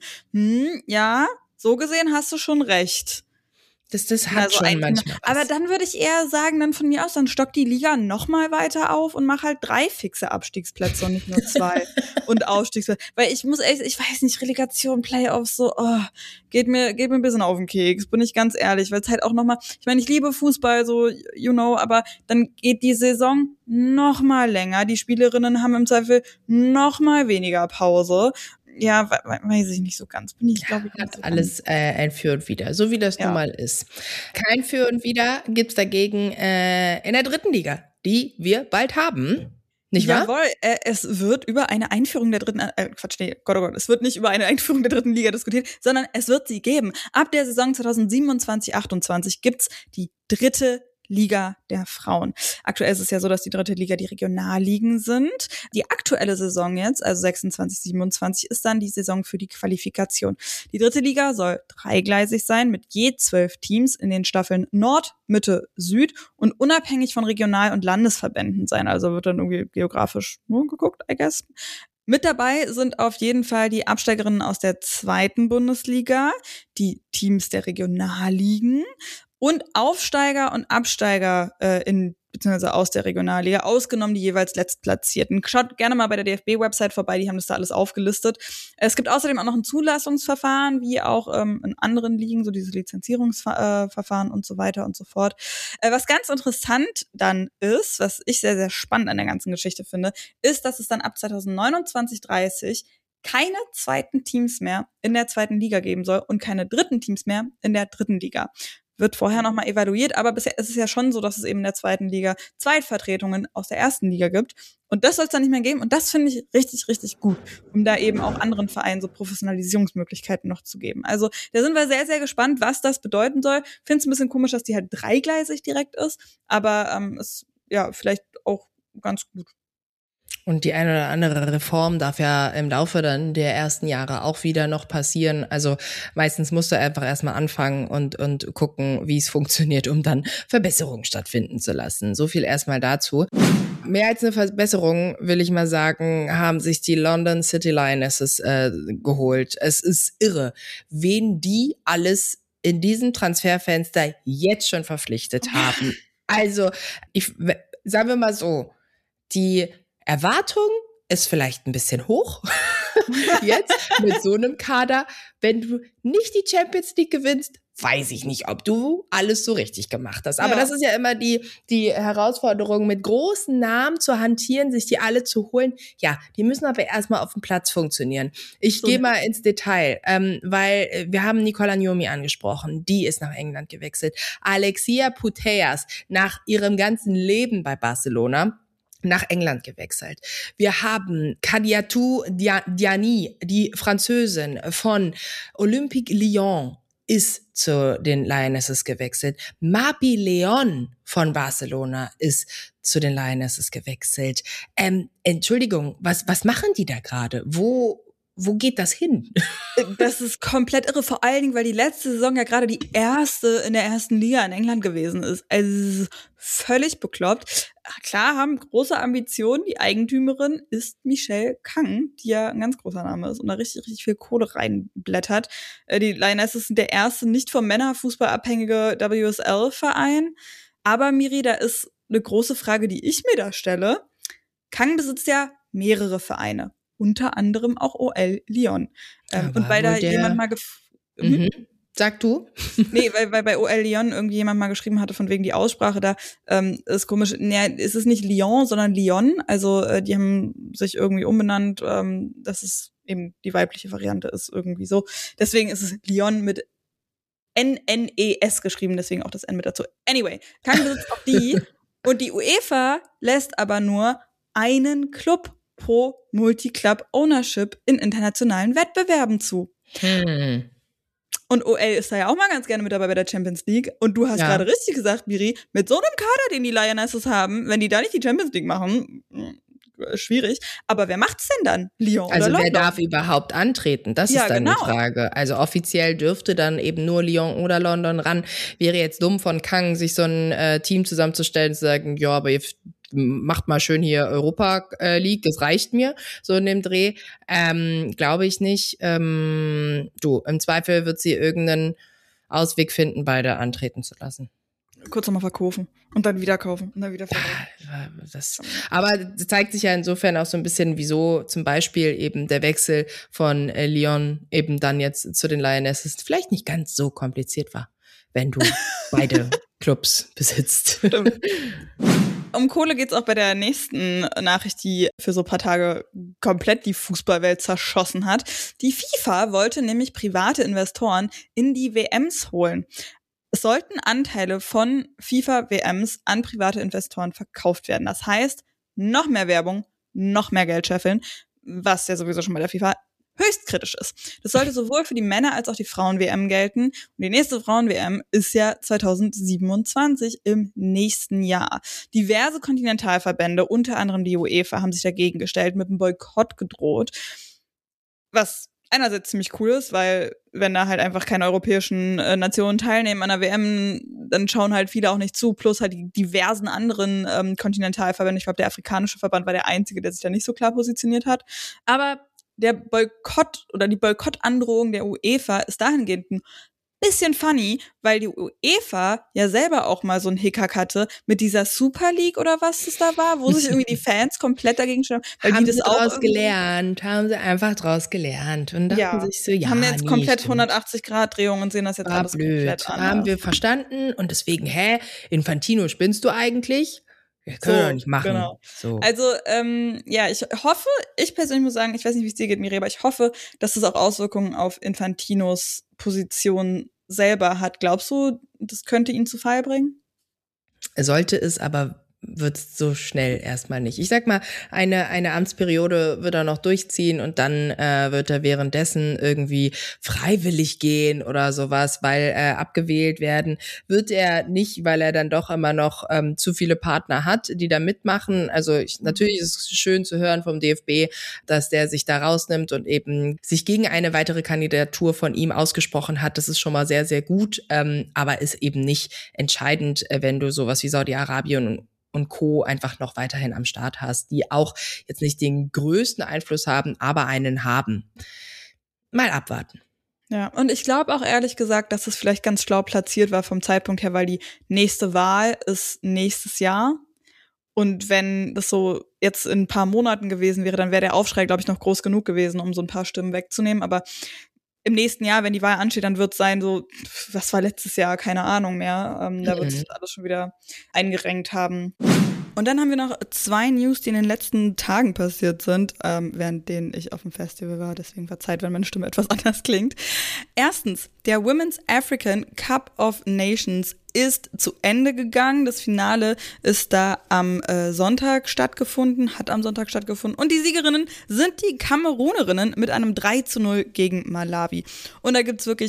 Ja, so gesehen hast du schon recht. Das hat Also schon manchmal was. aber dann würde ich eher sagen, dann von mir aus, dann stockt die Liga noch mal weiter auf und mach halt 3 fixe Abstiegsplätze und nicht nur 2 und Aufstiegsplätze. Weil ich muss echt, ich weiß nicht, Relegation, Playoffs, so, geht mir ein bisschen auf den Keks, bin ich ganz ehrlich, weil es halt auch noch mal, ich meine, ich liebe Fußball, so, aber dann geht die Saison noch mal länger, die Spielerinnen haben im Zweifel noch mal weniger Pause. Ja, weiß ich nicht so ganz. Bin ich, glaube ich, Hat alles ein Für und Wider, so wie das nun mal ist. Kein Für und Wider gibt's dagegen in der dritten Liga, die wir bald haben. Nicht wahr? Jawohl, es wird über eine Einführung der dritten, Gott, es wird nicht über eine Einführung der dritten Liga diskutiert, sondern es wird sie geben. Ab der Saison 2027/28 gibt's die dritte Liga der Frauen. Aktuell ist es ja so, dass die dritte Liga die Regionalligen sind. Die aktuelle Saison jetzt, also 26/27, ist dann die Saison für die Qualifikation. Die dritte Liga soll dreigleisig sein mit je 12 Teams in den Staffeln Nord, Mitte, Süd und unabhängig von Regional- und Landesverbänden sein. Also wird dann irgendwie geografisch nur geguckt, I guess. Mit dabei sind auf jeden Fall die Absteigerinnen aus der zweiten Bundesliga, die Teams der Regionalligen und Aufsteiger und Absteiger beziehungsweise aus der Regionalliga, ausgenommen die jeweils Letztplatzierten. Schaut gerne mal bei der DFB-Website vorbei, die haben das da alles aufgelistet. Es gibt außerdem auch noch ein Zulassungsverfahren, wie auch in anderen Ligen, so diese Lizenzierungsverfahren und so weiter und so fort. Was ganz interessant dann ist, was ich sehr, sehr spannend an der ganzen Geschichte finde, ist, dass es dann ab 2029/30 keine zweiten Teams mehr in der zweiten Liga geben soll und keine dritten Teams mehr in der dritten Liga. Wird vorher nochmal evaluiert, aber bisher ist es ja schon so, dass es eben in der zweiten Liga Zweitvertretungen aus der ersten Liga gibt. Und das soll es dann nicht mehr geben. Und das finde ich richtig, richtig gut, um da eben auch anderen Vereinen so Professionalisierungsmöglichkeiten noch zu geben. Also da sind wir sehr, sehr gespannt, was das bedeuten soll. Finde es ein bisschen komisch, dass die halt dreigleisig direkt ist, aber ist ja vielleicht auch ganz gut. Und die eine oder andere Reform darf ja im Laufe dann der ersten Jahre auch wieder noch passieren. Also meistens musst du einfach erstmal anfangen und gucken, wie es funktioniert, um dann Verbesserungen stattfinden zu lassen. So viel erstmal dazu. Mehr als eine Verbesserung, will ich mal sagen, haben sich die London City Lionesses geholt. Es ist irre, wen die alles in diesem Transferfenster jetzt schon verpflichtet haben. Also, sagen wir mal so, die Erwartung ist vielleicht ein bisschen hoch jetzt mit so einem Kader. Wenn du nicht die Champions League gewinnst, weiß ich nicht, ob du alles so richtig gemacht hast. Aber das ist ja immer die Herausforderung, mit großen Namen zu hantieren, sich die alle zu holen. Ja, die müssen aber erstmal auf dem Platz funktionieren. Ich gehe mal ins Detail, weil wir haben Nicola Njomi angesprochen. Die ist nach England gewechselt. Alexia Putellas nach ihrem ganzen Leben bei Barcelona nach England gewechselt. Wir haben Kadiatou Diani, die Französin von Olympique Lyon, ist zu den Lionesses gewechselt. Mapi Leon von Barcelona ist zu den Lionesses gewechselt. Entschuldigung, was machen die da gerade? Wo wo geht das hin? Das ist komplett irre, vor allen Dingen, weil die letzte Saison ja gerade die erste in der ersten Liga in England gewesen ist. Also es ist völlig bekloppt. Klar haben große Ambitionen. Die Eigentümerin ist Michelle Kang, die ja ein ganz großer Name ist und da richtig, richtig viel Kohle reinblättert. Die Lionesses sind der erste nicht vom Männerfußball abhängige WSL-Verein. Aber Miri, da ist eine große Frage, die ich mir da stelle. Kang besitzt ja mehrere Vereine. Unter anderem auch OL Lyon. Und weil da jemand mal Sag du? Nee, weil bei OL Lyon irgendwie jemand mal geschrieben hatte, von wegen die Aussprache da, ist komisch. Nee, es ist nicht Lyon, sondern Lyon. Also die haben sich irgendwie umbenannt, dass es eben die weibliche Variante ist, irgendwie so. Deswegen ist es Lyon mit N-N-E-S geschrieben, deswegen auch das N mit dazu. Anyway, Kang besitzt auch die. Und die UEFA lässt aber nur einen Club pro Multi-Club-Ownership in internationalen Wettbewerben zu. Und OL ist da ja auch mal ganz gerne mit dabei bei der Champions League. Und du hast gerade richtig gesagt, Miri, mit so einem Kader, den die Lionesses haben, wenn die da nicht die Champions League machen, schwierig. Aber wer macht's denn dann? Lyon oder London? Also wer darf überhaupt antreten? Das ist dann die Frage. Also offiziell dürfte dann eben nur Lyon oder London ran. Wäre jetzt dumm von Kang, sich so ein Team zusammenzustellen und zu sagen, ja, aber ihr macht mal schön hier Europa League, das reicht mir, so in dem Dreh. Glaube ich nicht. Du, im Zweifel wird sie irgendeinen Ausweg finden, beide antreten zu lassen. Kurz nochmal verkaufen und dann wieder kaufen und dann wieder verkaufen. Aber das zeigt sich ja insofern auch so ein bisschen, wieso zum Beispiel eben der Wechsel von Lyon eben dann jetzt zu den Lionesses vielleicht nicht ganz so kompliziert war, wenn du beide Clubs besitzt. Stimmt. Um Kohle geht's auch bei der nächsten Nachricht, die für so ein paar Tage komplett die Fußballwelt zerschossen hat. Die FIFA wollte nämlich private Investoren in die WMs holen. Es sollten Anteile von FIFA-WMs an private Investoren verkauft werden. Das heißt, noch mehr Werbung, noch mehr Geld scheffeln, was ja sowieso schon bei der FIFA höchst kritisch ist. Das sollte sowohl für die Männer- als auch die Frauen-WM gelten. Und die nächste Frauen-WM ist ja 2027 im nächsten Jahr. Diverse Kontinentalverbände, unter anderem die UEFA, haben sich dagegen gestellt, mit einem Boykott gedroht. Was einerseits ziemlich cool ist, weil wenn da halt einfach keine europäischen Nationen teilnehmen an der WM, dann schauen halt viele auch nicht zu, plus halt die diversen anderen Kontinentalverbände. Ich glaube, der afrikanische Verband war der einzige, der sich da nicht so klar positioniert hat. Aber der Boykott oder die Boykottandrohung der UEFA ist dahingehend ein bisschen funny, weil die UEFA ja selber auch mal so einen Hickhack hatte mit dieser Super League oder was es da war, wo sich irgendwie die Fans komplett dagegen stellen. Haben sie draus gelernt, haben sie einfach draus gelernt und dachten sich so, ja, haben jetzt komplett 180-Grad-Drehung und sehen das jetzt alles komplett anders. Haben wir verstanden und deswegen, Infantino, spinnst du eigentlich? Das können wir doch nicht machen. Genau. So. Also, ich persönlich muss sagen, ich weiß nicht, wie es dir geht, Miri, aber ich hoffe, dass es auch Auswirkungen auf Infantinos Position selber hat. Glaubst du, das könnte ihn zu Fall bringen? Sollte es, aber wird so schnell erstmal nicht. Ich sag mal, eine Amtsperiode wird er noch durchziehen und dann wird er währenddessen irgendwie freiwillig gehen oder sowas, weil abgewählt werden wird er nicht, weil er dann doch immer noch zu viele Partner hat, die da mitmachen. Also natürlich ist es schön zu hören vom DFB, dass der sich da rausnimmt und eben sich gegen eine weitere Kandidatur von ihm ausgesprochen hat. Das ist schon mal sehr, sehr gut, aber ist eben nicht entscheidend, wenn du sowas wie Saudi-Arabien und Co. einfach noch weiterhin am Start hast, die auch jetzt nicht den größten Einfluss haben, aber einen haben. Mal abwarten. Ja, und ich glaube auch ehrlich gesagt, dass es vielleicht ganz schlau platziert war vom Zeitpunkt her, weil die nächste Wahl ist nächstes Jahr. Und wenn das so jetzt in ein paar Monaten gewesen wäre, dann wäre der Aufschrei, glaube ich, noch groß genug gewesen, um so ein paar Stimmen wegzunehmen. Aber im nächsten Jahr, wenn die Wahl ansteht, dann wird es sein, so, was war letztes Jahr, keine Ahnung mehr. Da wird sich alles schon wieder eingerenkt haben. Und dann haben wir noch 2 News, die in den letzten Tagen passiert sind, während denen ich auf dem Festival war. Deswegen verzeiht, wenn meine Stimme etwas anders klingt. Erstens, der Women's African Cup of Nations ist zu Ende gegangen. Das Finale ist da am Sonntag stattgefunden, hat am Sonntag stattgefunden. Und die Siegerinnen sind die Kamerunerinnen mit einem 3:0 gegen Malawi. Und da gibt's wirklich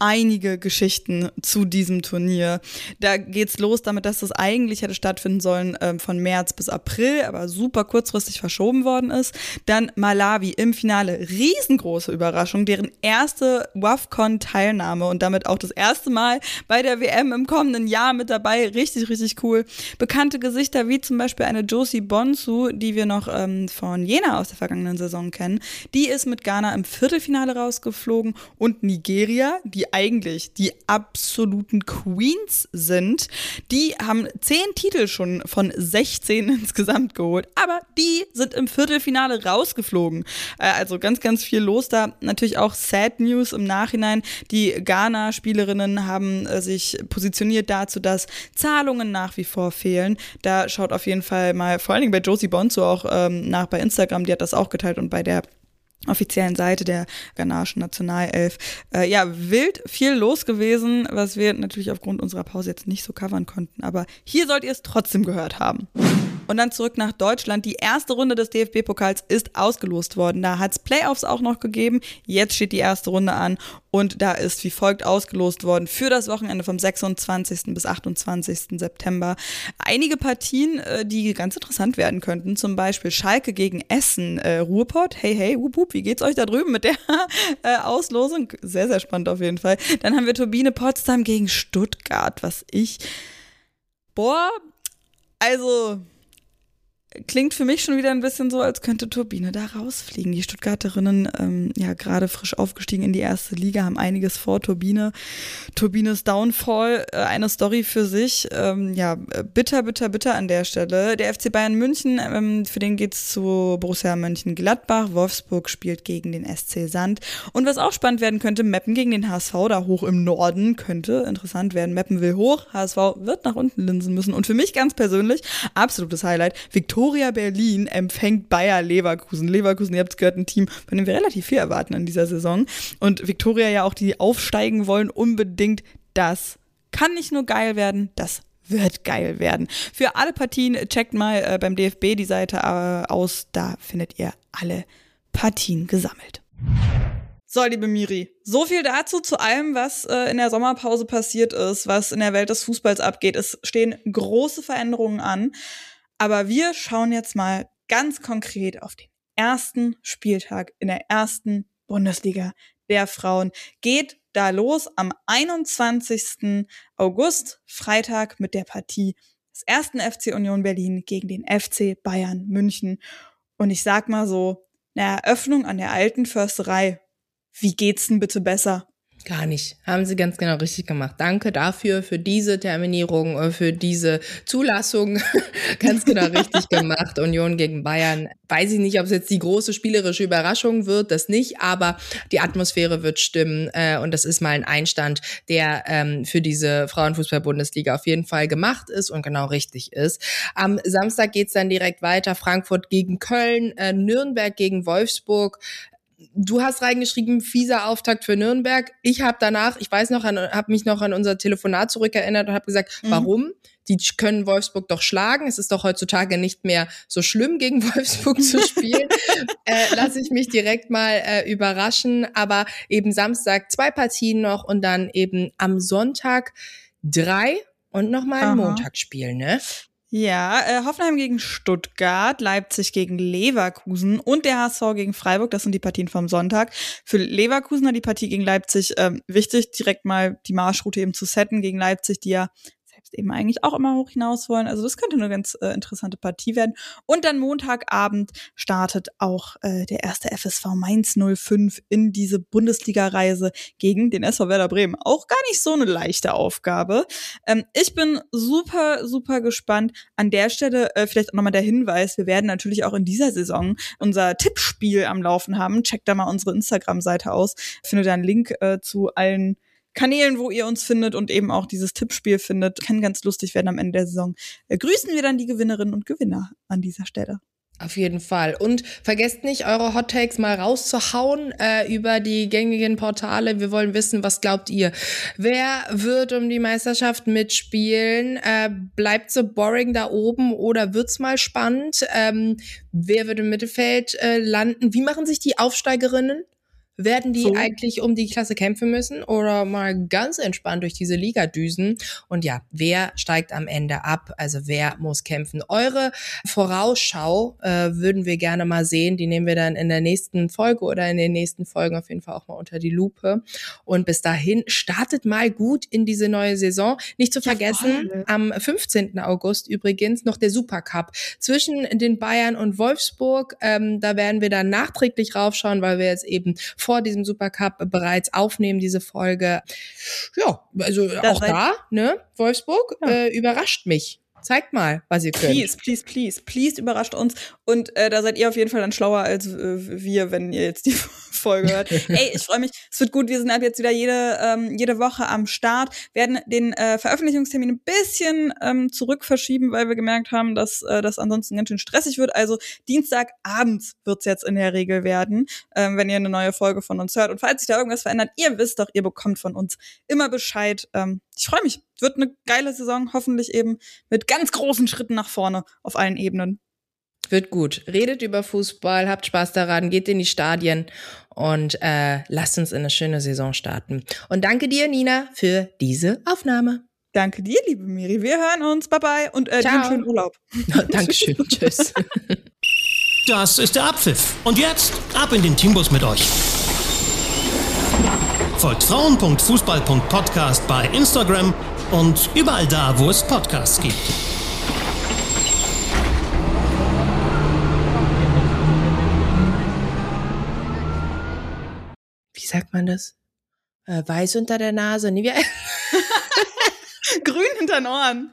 einige Geschichten zu diesem Turnier. Da geht's los damit, dass das eigentlich hätte stattfinden sollen von März bis April, aber super kurzfristig verschoben worden ist. Dann Malawi im Finale, riesengroße Überraschung, deren erste WAFCON-Teilnahme und damit auch das erste Mal bei der WM im kommenden Jahr mit dabei. Richtig, richtig cool. Bekannte Gesichter wie zum Beispiel eine Josie Bonsu, die wir noch von Jena aus der vergangenen Saison kennen. Die ist mit Ghana im Viertelfinale rausgeflogen und Nigeria, die eigentlich die absoluten Queens sind, die haben 10 Titel schon von 16 insgesamt geholt, aber die sind im Viertelfinale rausgeflogen. Also ganz, ganz viel los da. Natürlich auch Sad News im Nachhinein. Die Ghana-Spielerinnen haben sich positioniert dazu, dass Zahlungen nach wie vor fehlen. Da schaut auf jeden Fall mal, vor allen Dingen bei Josie Bonsu auch nach bei Instagram, die hat das auch geteilt und bei der offiziellen Seite der ghanaischen Nationalelf. Wild viel los gewesen, was wir natürlich aufgrund unserer Pause jetzt nicht so covern konnten. Aber hier sollt ihr es trotzdem gehört haben. Und dann zurück nach Deutschland. Die erste Runde des DFB-Pokals ist ausgelost worden. Da hat es Playoffs auch noch gegeben. Jetzt steht die erste Runde an und da ist wie folgt ausgelost worden für das Wochenende vom 26. bis 28. September. Einige Partien, die ganz interessant werden könnten. Zum Beispiel Schalke gegen Essen, Ruhrpott. Hey, hey, wup, wup, wie geht's euch da drüben mit der Auslosung? Sehr, sehr spannend auf jeden Fall. Dann haben wir Turbine Potsdam gegen Stuttgart, klingt für mich schon wieder ein bisschen so, als könnte Turbine da rausfliegen. Die Stuttgarterinnen, gerade frisch aufgestiegen in die erste Liga, haben einiges vor. Turbines Downfall, eine Story für sich. Bitter, bitter, bitter an der Stelle. Der FC Bayern München, für den geht's zu Borussia Mönchengladbach. Wolfsburg spielt gegen den SC Sand. Und was auch spannend werden könnte, Meppen gegen den HSV, da hoch im Norden, könnte interessant werden. Meppen will hoch, HSV wird nach unten linsen müssen. Und für mich ganz persönlich, absolutes Highlight, Viktoria Berlin empfängt Bayer Leverkusen. Leverkusen, ihr habt es gehört, ein Team, von dem wir relativ viel erwarten in dieser Saison. Und Viktoria ja auch, die aufsteigen wollen, unbedingt. Das kann nicht nur geil werden, das wird geil werden. Für alle Partien checkt mal beim DFB die Seite aus, da findet ihr alle Partien gesammelt. So, liebe Miri, so viel dazu zu allem, was in der Sommerpause passiert ist, was in der Welt des Fußballs abgeht. Es stehen große Veränderungen an. Aber wir schauen jetzt mal ganz konkret auf den ersten Spieltag in der ersten Bundesliga der Frauen. Geht da los am 21. August, Freitag, mit der Partie des 1. FC Union Berlin gegen den FC Bayern München. Und ich sag mal so, eine Eröffnung an der alten Försterei. Wie geht's denn bitte besser? Gar nicht. Haben sie ganz genau richtig gemacht. Danke dafür, für diese Terminierung, für diese Zulassung. Ganz genau richtig gemacht. Union gegen Bayern. Weiß ich nicht, ob es jetzt die große spielerische Überraschung wird, das nicht, aber die Atmosphäre wird stimmen. Und das ist mal ein Einstand, der für diese Frauenfußball-Bundesliga auf jeden Fall gemacht ist und genau richtig ist. Am Samstag geht's dann direkt weiter. Frankfurt gegen Köln, Nürnberg gegen Wolfsburg. Du hast reingeschrieben, fieser Auftakt für Nürnberg. Ich habe danach, habe mich noch an unser Telefonat zurückerinnert und habe gesagt, warum? Die können Wolfsburg doch schlagen. Es ist doch heutzutage nicht mehr so schlimm, gegen Wolfsburg zu spielen. Lass ich mich direkt mal überraschen. Aber eben Samstag 2 Partien noch und dann eben am Sonntag 3 und nochmal ein Montagsspiel, ne? Ja, Hoffenheim gegen Stuttgart, Leipzig gegen Leverkusen und der HSV gegen Freiburg. Das sind die Partien vom Sonntag. Für Leverkusener die Partie gegen Leipzig wichtig, direkt mal die Marschroute eben zu setten gegen Leipzig, die ja selbst eben eigentlich auch immer hoch hinaus wollen. Also das könnte eine ganz interessante Partie werden. Und dann Montagabend startet auch der erste FSV Mainz 05 in diese Bundesliga-Reise gegen den SV Werder Bremen. Auch gar nicht so eine leichte Aufgabe. Ich bin super, super gespannt. An der Stelle vielleicht auch nochmal der Hinweis, wir werden natürlich auch in dieser Saison unser Tippspiel am Laufen haben. Checkt da mal unsere Instagram-Seite aus. Findet da einen Link zu allen Kanälen, wo ihr uns findet und eben auch dieses Tippspiel findet. Kann ganz lustig werden am Ende der Saison. Grüßen wir dann die Gewinnerinnen und Gewinner an dieser Stelle. Auf jeden Fall. Und vergesst nicht, eure Hot Takes mal rauszuhauen über die gängigen Portale. Wir wollen wissen, was glaubt ihr? Wer wird um die Meisterschaft mitspielen? Bleibt so boring da oben oder wird's mal spannend? Wer wird im Mittelfeld landen? Wie machen sich die Aufsteigerinnen Werden die eigentlich um die Klasse kämpfen müssen oder mal ganz entspannt durch diese Liga düsen? Und ja, wer steigt am Ende ab? Also wer muss kämpfen? Eure Vorausschau würden wir gerne mal sehen. Die nehmen wir dann in der nächsten Folge oder in den nächsten Folgen auf jeden Fall auch mal unter die Lupe. Und bis dahin startet mal gut in diese neue Saison. Nicht zu vergessen, am 15. August übrigens noch der Supercup zwischen den Bayern und Wolfsburg. Da werden wir dann nachträglich raufschauen, weil wir jetzt eben vor diesem Supercup bereits aufnehmen, diese Folge. Ja, also auch da, ne, Wolfsburg, überrascht mich. Zeigt mal, was ihr könnt. Please, überrascht uns. Und da seid ihr auf jeden Fall dann schlauer als wir, wenn ihr jetzt die Folge hört. Ey, ich freue mich. Es wird gut. Wir sind ab jetzt wieder jede Woche am Start. Werden den Veröffentlichungstermin ein bisschen zurück verschieben, weil wir gemerkt haben, dass das ansonsten ganz schön stressig wird. Also Dienstagabends wird's jetzt in der Regel werden, wenn ihr eine neue Folge von uns hört. Und falls sich da irgendwas verändert, ihr wisst doch, ihr bekommt von uns immer Bescheid. Ich freue mich. Wird eine geile Saison, hoffentlich eben mit ganz großen Schritten nach vorne auf allen Ebenen. Wird gut. Redet über Fußball, habt Spaß daran, geht in die Stadien und lasst uns in eine schöne Saison starten. Und danke dir, Nina, für diese Aufnahme. Danke dir, liebe Miri. Wir hören uns. Bye-bye und dir einen schönen Urlaub. Dankeschön. Tschüss. Das ist der Abpfiff. Und jetzt ab in den Teambus mit euch. Folgt frauen.fußball.podcast bei Instagram und überall da, wo es Podcasts gibt. Wie sagt man das? Weiß unter der Nase. Nee, Grün hinter den Ohren.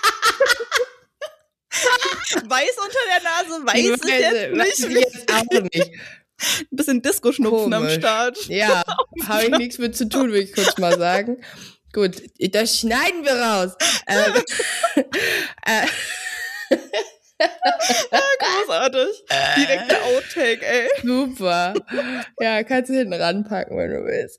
Weiß unter der Nase, weiß ich jetzt auch nicht. Ein bisschen Disco-Schnupfen am Start. Ja, habe ich nichts mit zu tun, will ich kurz mal sagen. Gut, das schneiden wir raus. Großartig. Direkt der Outtake, ey. Super. Ja, kannst du hinten ranpacken, wenn du willst.